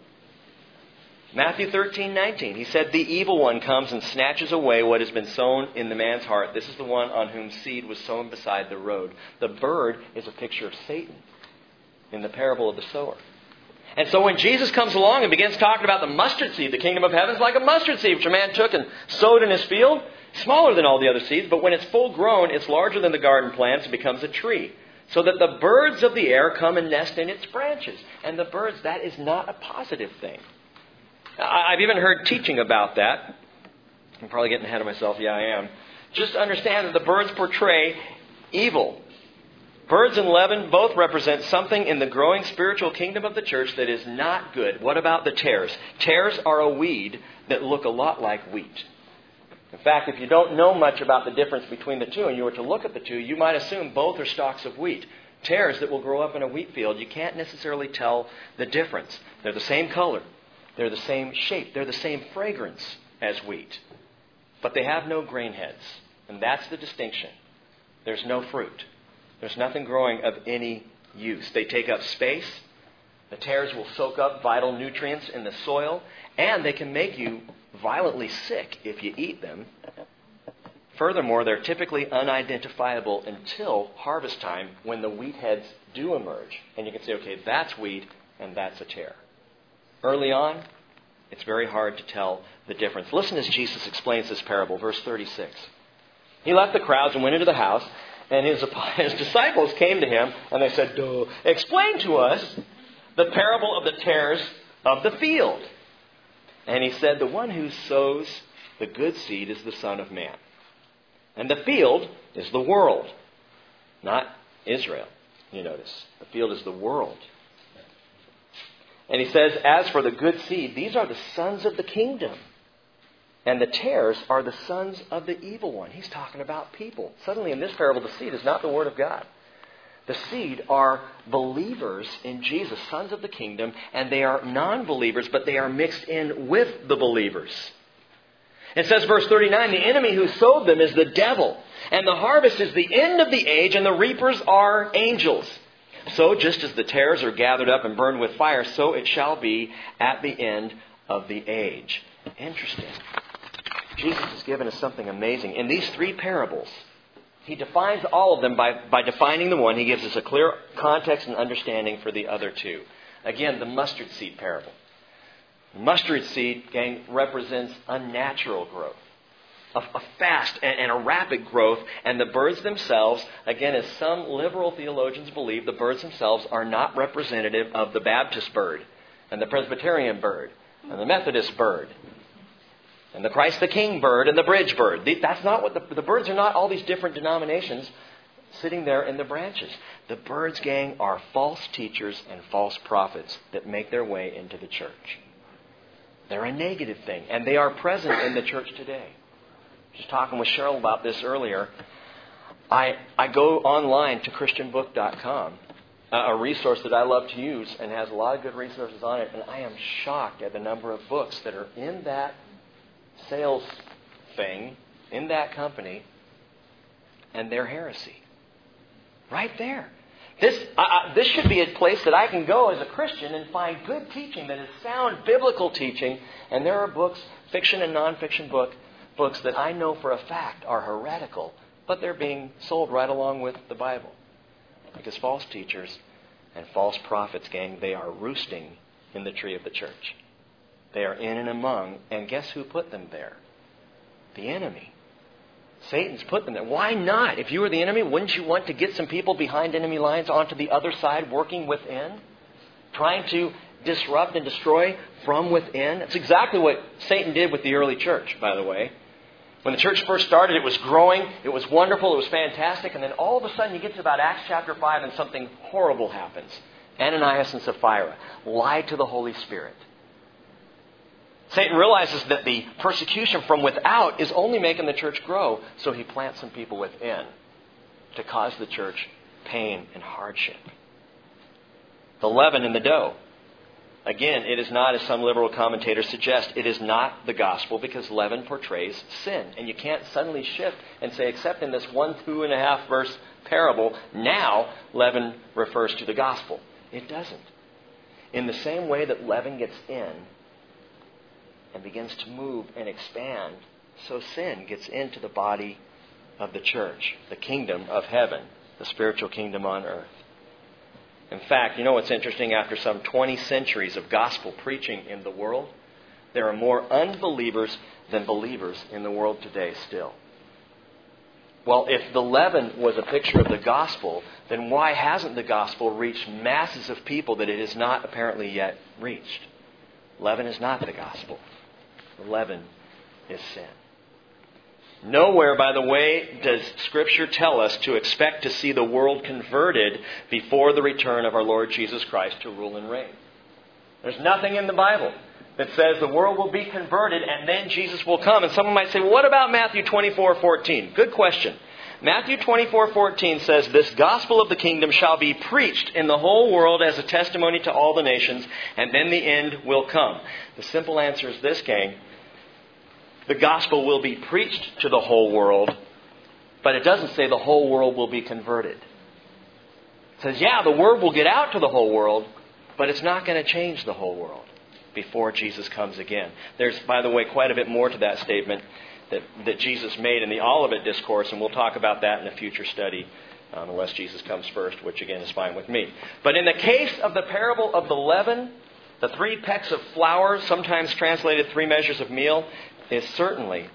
Matthew thirteen nineteen. He said, the evil one comes and snatches away what has been sown in the man's heart. This is the one on whom seed was sown beside the road. The bird is a picture of Satan in the parable of the sower. And so when Jesus comes along and begins talking about the mustard seed, the kingdom of heaven is like a mustard seed, which a man took and sowed in his field. Smaller than all the other seeds, but when it's full grown, it's larger than the garden plants and becomes a tree. So that the birds of the air come and nest in its branches. And the birds, that is not a positive thing. I've even heard teaching about that. I'm probably getting ahead of myself. Yeah, I am. Just understand that the birds portray evil. Birds and leaven both represent something in the growing spiritual kingdom of the church that is not good. What about the tares? Tares are a weed that look a lot like wheat. In fact, if you don't know much about the difference between the two and you were to look at the two, you might assume both are stalks of wheat. Tares that will grow up in a wheat field, you can't necessarily tell the difference. They're the same color. They're the same shape. They're the same fragrance as wheat. But they have no grain heads. And that's the distinction. There's no fruit. There's nothing growing of any use. They take up space. The tares will soak up vital nutrients in the soil. And they can make you violently sick if you eat them. Furthermore, they're typically unidentifiable until harvest time when the wheat heads do emerge. And you can say, okay, that's wheat and that's a tare. Early on, it's very hard to tell the difference. Listen as Jesus explains this parable, verse thirty-six. He left the crowds and went into the house, and his, his disciples came to him, and they said, Duh, explain to us the parable of the tares of the field. And he said, the one who sows the good seed is the Son of Man. And the field is the world, not Israel. You notice, the field is the world. And he says, as for the good seed, these are the sons of the kingdom. And the tares are the sons of the evil one. He's talking about people. Suddenly in this parable, the seed is not the word of God. The seed are believers in Jesus, sons of the kingdom, and they are non-believers, but they are mixed in with the believers. It says, verse thirty-nine, the enemy who sowed them is the devil, and the harvest is the end of the age, and the reapers are angels. So just as the tares are gathered up and burned with fire, so it shall be at the end of the age. Interesting. Jesus has given us something amazing. In these three parables, he defines all of them by, by defining the one. He gives us a clear context and understanding for the other two. Again, the mustard seed parable. Mustard seed, gang, represents unnatural growth. A, a fast and, and a rapid growth. And the birds themselves, again, as some liberal theologians believe, the birds themselves are not representative of the Baptist bird and the Presbyterian bird and the Methodist bird and the Christ the King bird and the bridge bird. That's not what the, the birds are not all these different denominations sitting there in the branches. The birds, gang, are false teachers and false prophets that make their way into the church. They're a negative thing, and they are present in the church today. Just talking with Cheryl about this earlier. I, I go online to Christian book dot com a resource that I love to use and has a lot of good resources on it. And I am shocked at the number of books that are in that sales thing, in that company, and their heresy. Right there. This uh, this should be a place that I can go as a Christian and find good teaching that is sound biblical teaching. And there are books, fiction and non-fiction book, books that I know for a fact are heretical, but they're being sold right along with the Bible. Because false teachers and false prophets, gang, they are roosting in the tree of the church. They are in and among, and guess who put them there? The enemy. Satan's put them there. Why not? If you were the enemy, wouldn't you want to get some people behind enemy lines onto the other side, working within? Trying to disrupt and destroy from within? That's exactly what Satan did with the early church, by the way. When the church first started, it was growing, it was wonderful, it was fantastic, and then all of a sudden you get to about Acts chapter five and something horrible happens. Ananias and Sapphira lied to the Holy Spirit. Satan realizes that the persecution from without is only making the church grow, so he plants some people within to cause the church pain and hardship. The leaven in the dough. Again, it is not, as some liberal commentators suggest, it is not the gospel because leaven portrays sin. And you can't suddenly shift and say, except in this one, two and a half verse parable, now leaven refers to the gospel. It doesn't. In the same way that leaven gets in and begins to move and expand, so sin gets into the body of the church, the kingdom of heaven, the spiritual kingdom on earth. In fact, you know what's interesting? After some twenty centuries of gospel preaching in the world, there are more unbelievers than believers in the world today still. Well, if the leaven was a picture of the gospel, then why hasn't the gospel reached masses of people that it has not apparently yet reached? Leaven is not the gospel. The leaven is sin. Nowhere, by the way, does Scripture tell us to expect to see the world converted before the return of our Lord Jesus Christ to rule and reign. There's nothing in the Bible that says the world will be converted and then Jesus will come. And someone might say, well, what about Matthew twenty-four fourteen? Good question. Matthew twenty-four fourteen says, this gospel of the kingdom shall be preached in the whole world as a testimony to all the nations, and then the end will come. The simple answer is this, gang. The gospel will be preached to the whole world, but it doesn't say the whole world will be converted. It says, yeah, the word will get out to the whole world, but it's not going to change the whole world before Jesus comes again. There's, by the way, quite a bit more to that statement that, that Jesus made in the Olivet Discourse, and we'll talk about that in a future study, um, unless Jesus comes first, which again is fine with me. But in the case of the parable of the leaven, the three pecks of flour, sometimes translated three measures of meal, is certainly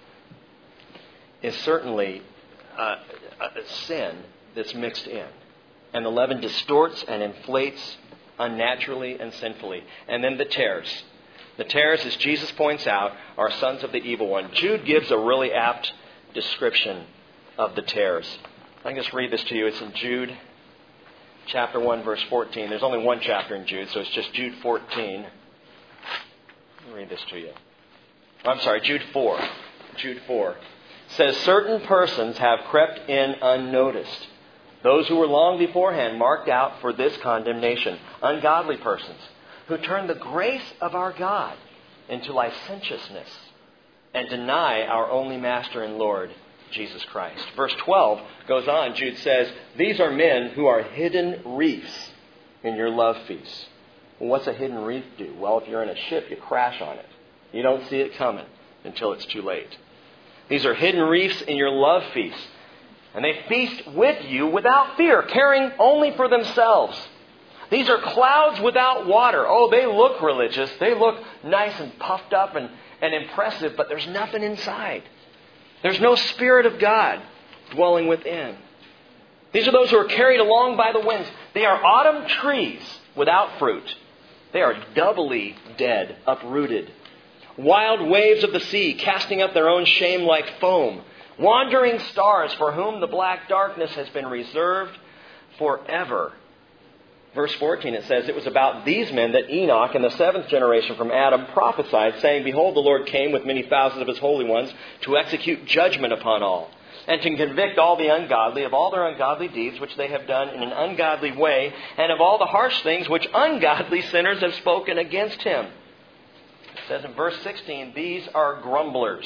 is certainly uh, a sin that's mixed in. And the leaven distorts and inflates unnaturally and sinfully. And then the tares. The tares, as Jesus points out, are sons of the evil one. Jude gives a really apt description of the tares. I can just read this to you. It's in Jude chapter one, verse fourteen. There's only one chapter in Jude, so it's just Jude fourteen. Let me read this to you. I'm sorry, Jude four. Jude four. It says, certain persons have crept in unnoticed. Those who were long beforehand marked out for this condemnation. Ungodly persons who turn the grace of our God into licentiousness and deny our only Master and Lord, Jesus Christ. Verse twelve goes on. Jude says, these are men who are hidden reefs in your love feasts. Well, what's a hidden reef do? Well, if you're in a ship, you crash on it. You don't see it coming until it's too late. These are hidden reefs in your love feasts. And they feast with you without fear, caring only for themselves. These are clouds without water. Oh, they look religious. They look nice and puffed up and, and impressive, but there's nothing inside. There's no Spirit of God dwelling within. These are those who are carried along by the winds. They are autumn trees without fruit. They are doubly dead, uprooted. Wild waves of the sea, casting up their own shame like foam. Wandering stars for whom the black darkness has been reserved forever. Verse fourteen, it says, it was about these men that Enoch in the seventh generation from Adam prophesied, saying, behold, the Lord came with many thousands of his holy ones to execute judgment upon all. and to convict all the ungodly of all their ungodly deeds which they have done in an ungodly way, and of all the harsh things which ungodly sinners have spoken against Him. It says in verse sixteen, these are grumblers,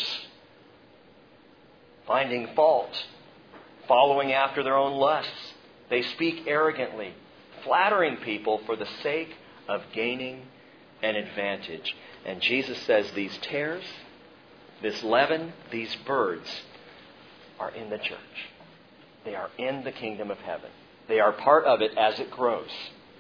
finding fault, following after their own lusts. They speak arrogantly, flattering people for the sake of gaining an advantage. And Jesus says these tares, this leaven, these birds are in the church. They are in the kingdom of heaven. They are part of it as it grows.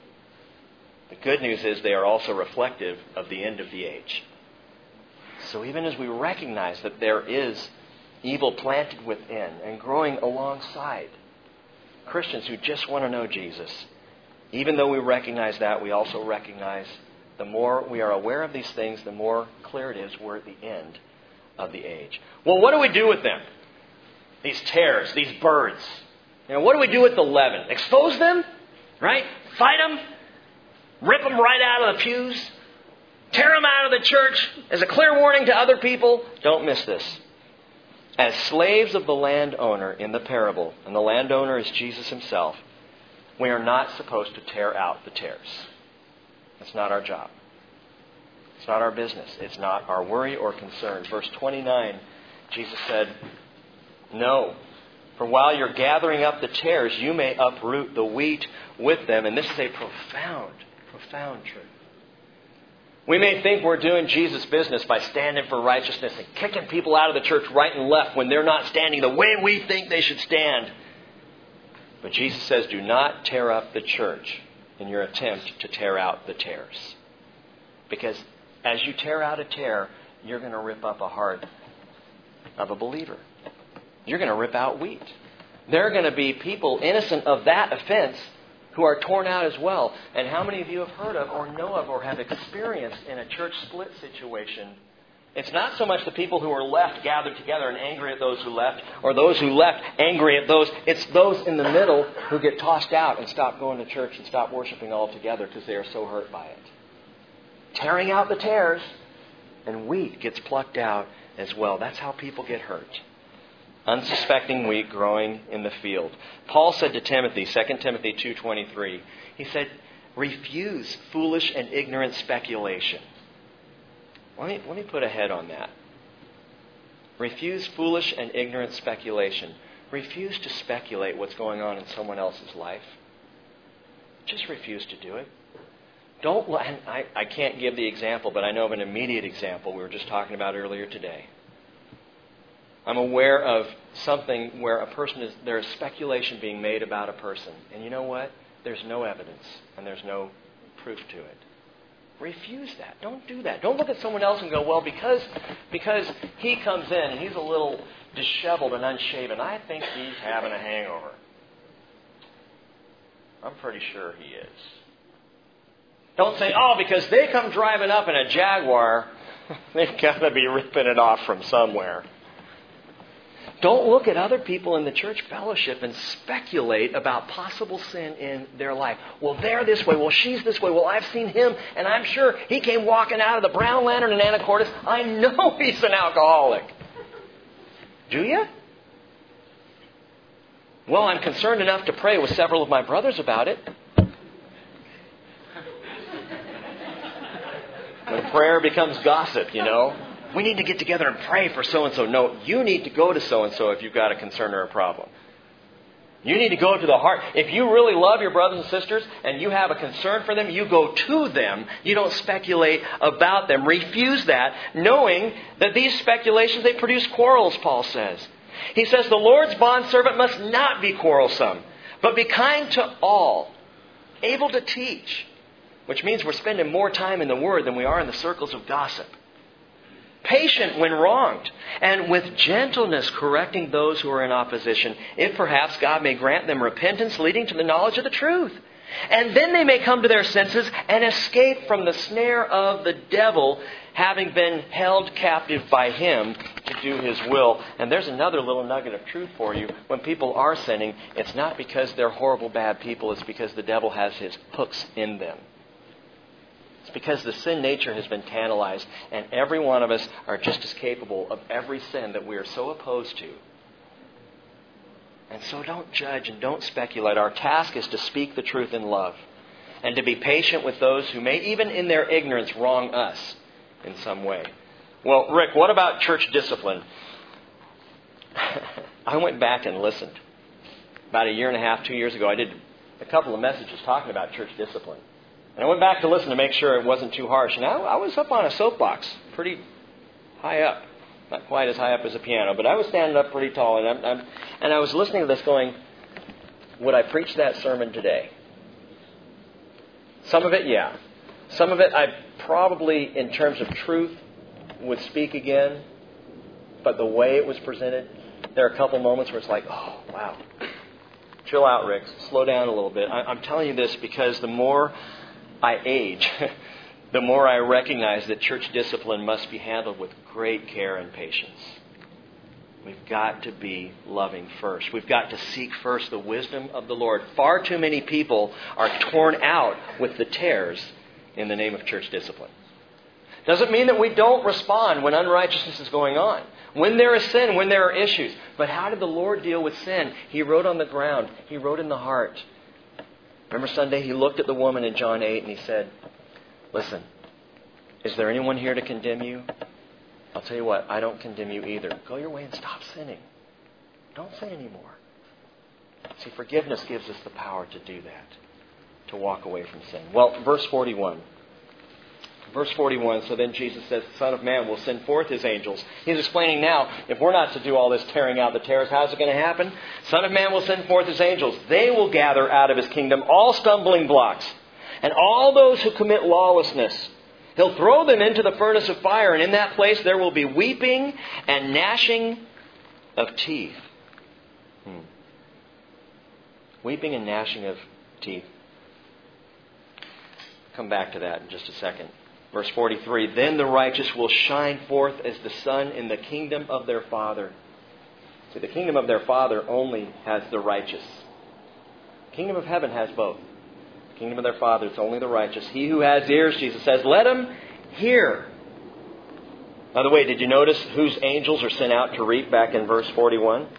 The good news is they are also reflective of the end of the age. So even as we recognize that there is evil planted within and growing alongside Christians who just want to know Jesus, even though we recognize that, we also recognize the more we are aware of these things, the more clear it is we're at the end of the age. Well, what do we do with them? These tares, these birds. You know, what do we do with the leaven? Expose them? Right? Fight them? Rip them right out of the pews? Tear them out of the church as a clear warning to other people? Don't miss this. As slaves of the landowner in the parable, and the landowner is Jesus Himself, we are not supposed to tear out the tares. That's not our job. It's not our business. It's not our worry or concern. Verse twenty-nine, Jesus said, no, for while you're gathering up the tares, you may uproot the wheat with them. And this is a profound, profound truth. We may think we're doing Jesus' business by standing for righteousness and kicking people out of the church right and left when they're not standing the way we think they should stand. But Jesus says, do not tear up the church in your attempt to tear out the tares. Because as you tear out a tare, you're going to rip up a heart of a believer. You're going to rip out wheat. There are going to be people innocent of that offense who are torn out as well. And how many of you have heard of or know of or have experienced in a church split situation? It's not so much the people who are left gathered together and angry at those who left, or those who left angry at those. It's those in the middle who get tossed out and stop going to church and stop worshiping altogether because they are so hurt by it. Tearing out the tares, and wheat gets plucked out as well. That's how people get hurt. Unsuspecting wheat growing in the field. Paul said to Timothy, Second Timothy two twenty-three, he said, refuse foolish and ignorant speculation. Let me, let me put a head on that. Refuse foolish and ignorant speculation. Refuse to speculate what's going on in someone else's life. Just refuse to do it. Don't. I, I can't give the example, but I know of an immediate example we were just talking about earlier today. I'm aware of something where a person is, there is speculation being made about a person. And you know what? There's no evidence and there's no proof to it. Refuse that. Don't do that. Don't look at someone else and go, well, because because he comes in and he's a little disheveled and unshaven, I think he's having a hangover. I'm pretty sure he is. Don't say, oh, because they come driving up in a Jaguar, they've got to be ripping it off from somewhere. Don't look at other people in the church fellowship and speculate about possible sin in their life. Well, they're this way. Well, she's this way. Well, I've seen him, and I'm sure he came walking out of the Brown Lantern in Anacortes. I know he's an alcoholic. Do you? Well, I'm concerned enough to pray with several of my brothers about it. When prayer becomes gossip, you know. We need to get together and pray for so-and-so. No, you need to go to so-and-so if you've got a concern or a problem. You need to go to the heart. If you really love your brothers and sisters and you have a concern for them, you go to them. You don't speculate about them. Refuse that, knowing that these speculations, they produce quarrels, Paul says. He says the Lord's bondservant must not be quarrelsome, but be kind to all, able to teach, which means we're spending more time in the Word than we are in the circles of gossip. Patient when wronged, and with gentleness correcting those who are in opposition, if perhaps God may grant them repentance leading to the knowledge of the truth. And then they may come to their senses and escape from the snare of the devil, having been held captive by him to do his will. And there's another little nugget of truth for you. When people are sinning, it's not because they're horrible, bad people. It's because the devil has his hooks in them. It's because the sin nature has been tantalized, and every one of us are just as capable of every sin that we are so opposed to. And so don't judge and don't speculate. Our task is to speak the truth in love and to be patient with those who may, even in their ignorance, wrong us in some way. Well, Rick, what about church discipline? I went back and listened. About a year and a half, two years ago, I did a couple of messages talking about church discipline. And I went back to listen to make sure it wasn't too harsh. And I, I was up on a soapbox, pretty high up. Not quite as high up as a piano, but I was standing up pretty tall. And, I'm, I'm, and I was listening to this going, would I preach that sermon today? Some of it, yeah. Some of it, I probably, in terms of truth, would speak again. But the way it was presented, there are a couple moments where it's like, oh, wow. Chill out, Rick. Slow down a little bit. I, I'm telling you this because the more I age, the more I recognize that church discipline must be handled with great care and patience. We've got to be loving first. We've got to seek first the wisdom of the Lord. Far too many people are torn out with the tares in the name of church discipline. Doesn't mean that we don't respond when unrighteousness is going on. When there is sin, when there are issues. But how did the Lord deal with sin? He wrote on the ground. He wrote in the heart. Remember Sunday, He looked at the woman in John eight and He said, listen, is there anyone here to condemn you? I'll tell you what, I don't condemn you either. Go your way and stop sinning. Don't sin anymore. See, forgiveness gives us the power to do that, to walk away from sin. Well, verse forty-one. Verse forty-one, so then Jesus says, the Son of Man will send forth His angels. He's explaining now, if we're not to do all this tearing out the tares, how's it going to happen? Son of Man will send forth His angels. They will gather out of His kingdom all stumbling blocks and all those who commit lawlessness. He'll throw them into the furnace of fire, and in that place there will be weeping and gnashing of teeth. Hmm. Weeping and gnashing of teeth. Come back to that in just a second. Verse forty-three, then the righteous will shine forth as the sun in the kingdom of their Father. See, the kingdom of their Father only has the righteous. The kingdom of heaven has both. The kingdom of their Father, it's only the righteous. He who has ears, Jesus says, let him hear. By the way, did you notice whose angels are sent out to reap back in verse forty-one?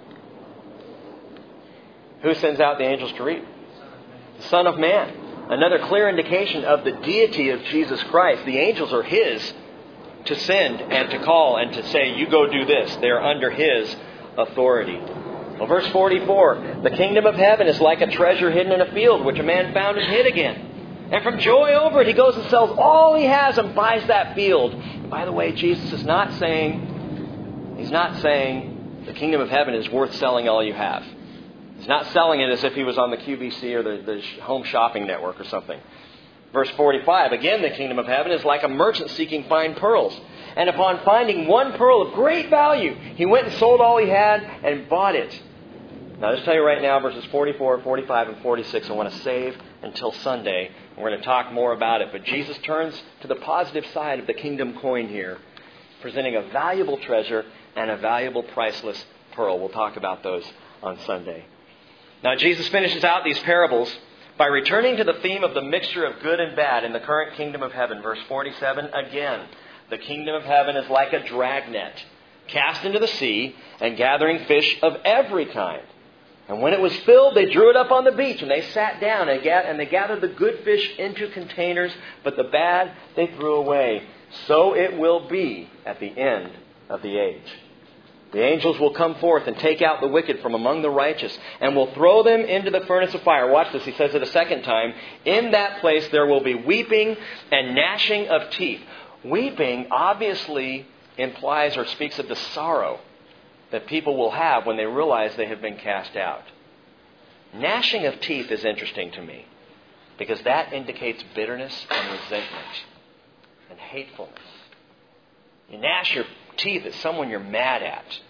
Who sends out the angels to reap? The Son of Man. Another clear indication of the deity of Jesus Christ. The angels are His to send and to call and to say, you go do this. They're under His authority. Well, verse forty-four, the kingdom of heaven is like a treasure hidden in a field, which a man found and hid again. And from joy over it, he goes and sells all he has and buys that field. And by the way, Jesus is not saying, He's not saying the kingdom of heaven is worth selling all you have. He's not selling it as if He was on the Q V C or the, the Home Shopping Network or something. Verse forty-five, again, the kingdom of heaven is like a merchant seeking fine pearls. And upon finding one pearl of great value, he went and sold all he had and bought it. Now, I'll just tell you right now, verses forty-four, forty-five, and forty-six, I want to save until Sunday. We're going to talk more about it. But Jesus turns to the positive side of the kingdom coin here, presenting a valuable treasure and a valuable priceless pearl. We'll talk about those on Sunday. Now, Jesus finishes out these parables by returning to the theme of the mixture of good and bad in the current kingdom of heaven. Verse forty-seven, again, the kingdom of heaven is like a dragnet, cast into the sea and gathering fish of every kind. And when it was filled, they drew it up on the beach, and they sat down, and they gathered the good fish into containers, but the bad they threw away. So it will be at the end of the age. The angels will come forth and take out the wicked from among the righteous, and will throw them into the furnace of fire. Watch this, he says it a second time. In that place there will be weeping and gnashing of teeth. Weeping obviously implies or speaks of the sorrow that people will have when they realize they have been cast out. Gnashing of teeth is interesting to me, because that indicates bitterness and resentment and hatefulness. You gnash your teeth at someone you're mad at.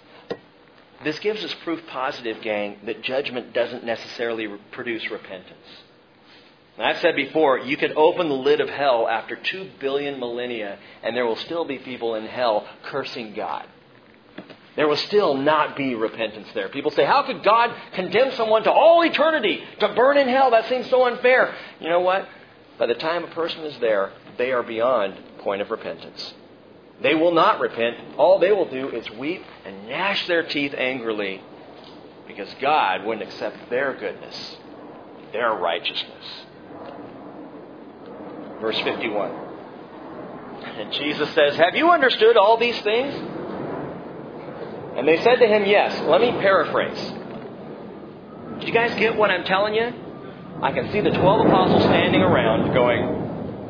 This gives us proof positive, gang, that judgment doesn't necessarily produce repentance. And I've said before, you can open the lid of hell after two billion millennia, and there will still be people in hell cursing God. There will still not be repentance there. People say, how could God condemn someone to all eternity to burn in hell? That seems so unfair. You know what? By the time a person is there, they are beyond point of repentance. They will not repent. All they will do is weep and gnash their teeth angrily. Because God wouldn't accept their goodness, their righteousness. Verse fifty-one. And Jesus says, have you understood all these things? And they said to him, yes. Let me paraphrase. Did you guys get what I'm telling you? I can see the twelve apostles standing around going,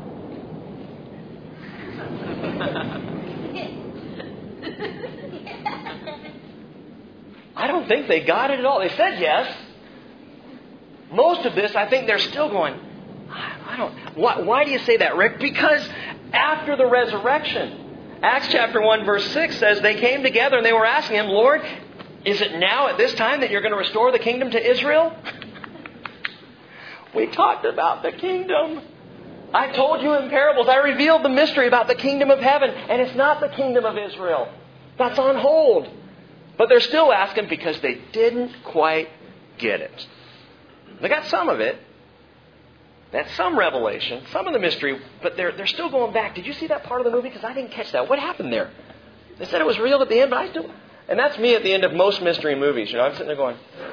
I don't think they got it at all. They said yes. Most of this, I think they're still going, I don't. Why, why do you say that, Rick? Because after the resurrection, Acts chapter one verse six says they came together and they were asking him, Lord, is it now at this time that you're going to restore the kingdom to Israel? We talked about the kingdom. I told you in parables. I revealed the mystery about the kingdom of heaven. And it's not the kingdom of Israel. That's on hold. But they're still asking because they didn't quite get it. They got some of it. That's some revelation, some of the mystery, but they're they're still going back. Did you see that part of the movie? Because I didn't catch that. What happened there? They said it was real at the end, but I still... And that's me at the end of most mystery movies. You know, I'm sitting there going,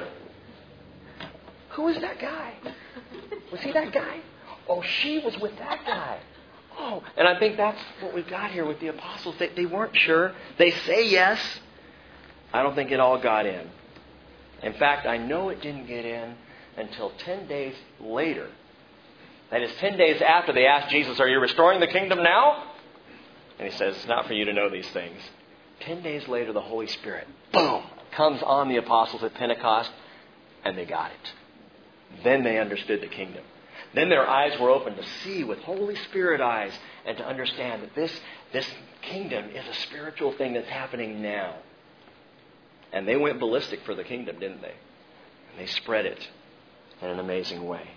who is that guy? Was he that guy? Oh, she was with that guy. Oh, and I think that's what we've got here with the apostles. They, they weren't sure. They say yes. I don't think it all got in. In fact, I know it didn't get in until ten days later. That is ten days after they asked Jesus, are you restoring the kingdom now? And he says, it's not for you to know these things. Ten days later, the Holy Spirit, boom, comes on the apostles at Pentecost, and they got it. Then they understood the kingdom. Then their eyes were open to see with Holy Spirit eyes and to understand that this, this kingdom is a spiritual thing that's happening now. And they went ballistic for the kingdom, didn't they? And they spread it in an amazing way.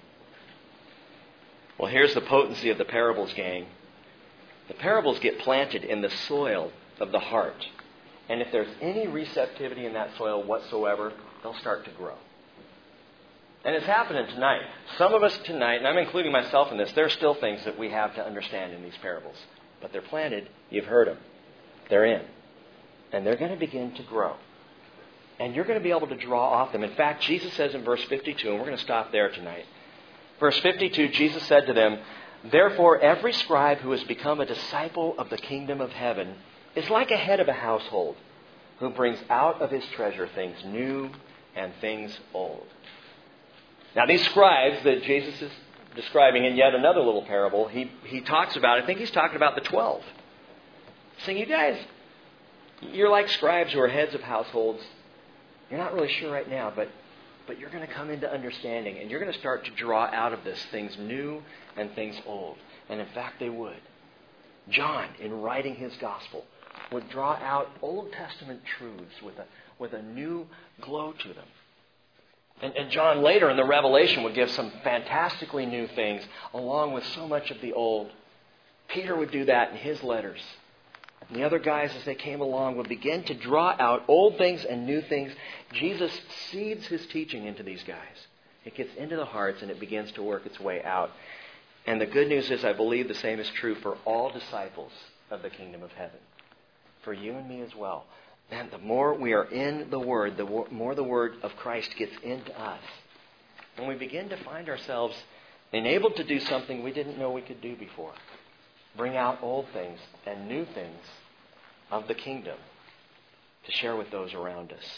Well, here's the potency of the parables, gang. The parables get planted in the soil of the heart. And if there's any receptivity in that soil whatsoever, they'll start to grow. And it's happening tonight. Some of us tonight, and I'm including myself in this, there are still things that we have to understand in these parables. But they're planted. You've heard them. They're in. And they're going to begin to grow. And you're going to be able to draw off them. In fact, Jesus says in verse fifty-two, and we're going to stop there tonight. Verse fifty-two, Jesus said to them, therefore every scribe who has become a disciple of the kingdom of heaven is like a head of a household who brings out of his treasure things new and things old. Now these scribes that Jesus is describing in yet another little parable, he, he talks about, I think he's talking about the twelve. Saying, you guys, you're like scribes who are heads of households. You're not really sure right now, but But you're going to come into understanding and you're going to start to draw out of this things new and things old. And in fact, they would. John, in writing his gospel, would draw out Old Testament truths with a, with a new glow to them. And, and John later in the Revelation would give some fantastically new things along with so much of the old. Peter would do that in his letters. And the other guys, as they came along, would begin to draw out old things and new things. Jesus seeds his teaching into these guys. It gets into the hearts and it begins to work its way out. And the good news is I believe the same is true for all disciples of the kingdom of heaven. For you and me as well. Man, the more we are in the Word, the more the Word of Christ gets into us. And we begin to find ourselves enabled to do something we didn't know we could do before. Bring out old things and new things of the kingdom to share with those around us.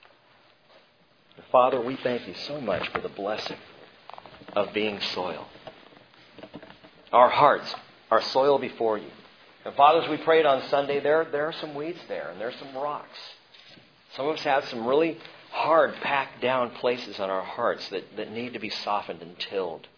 Father, we thank you so much for the blessing of being soil. Our hearts are soil before you. And Father, as we prayed on Sunday, there, there are some weeds there and there are some rocks. Some of us have some really hard, packed down places on our hearts that, that need to be softened and tilled.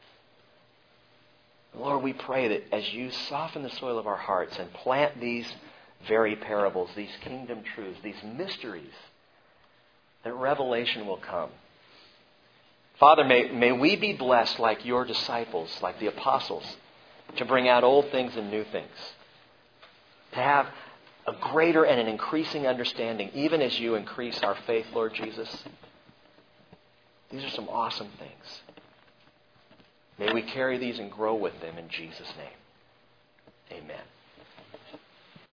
Lord, we pray that as you soften the soil of our hearts and plant these very parables, these kingdom truths, these mysteries, that revelation will come. Father, may, may we be blessed like your disciples, like the apostles, to bring out old things and new things. To have a greater and an increasing understanding, even as you increase our faith, Lord Jesus. These are some awesome things. May we carry these and grow with them in Jesus' name. Amen.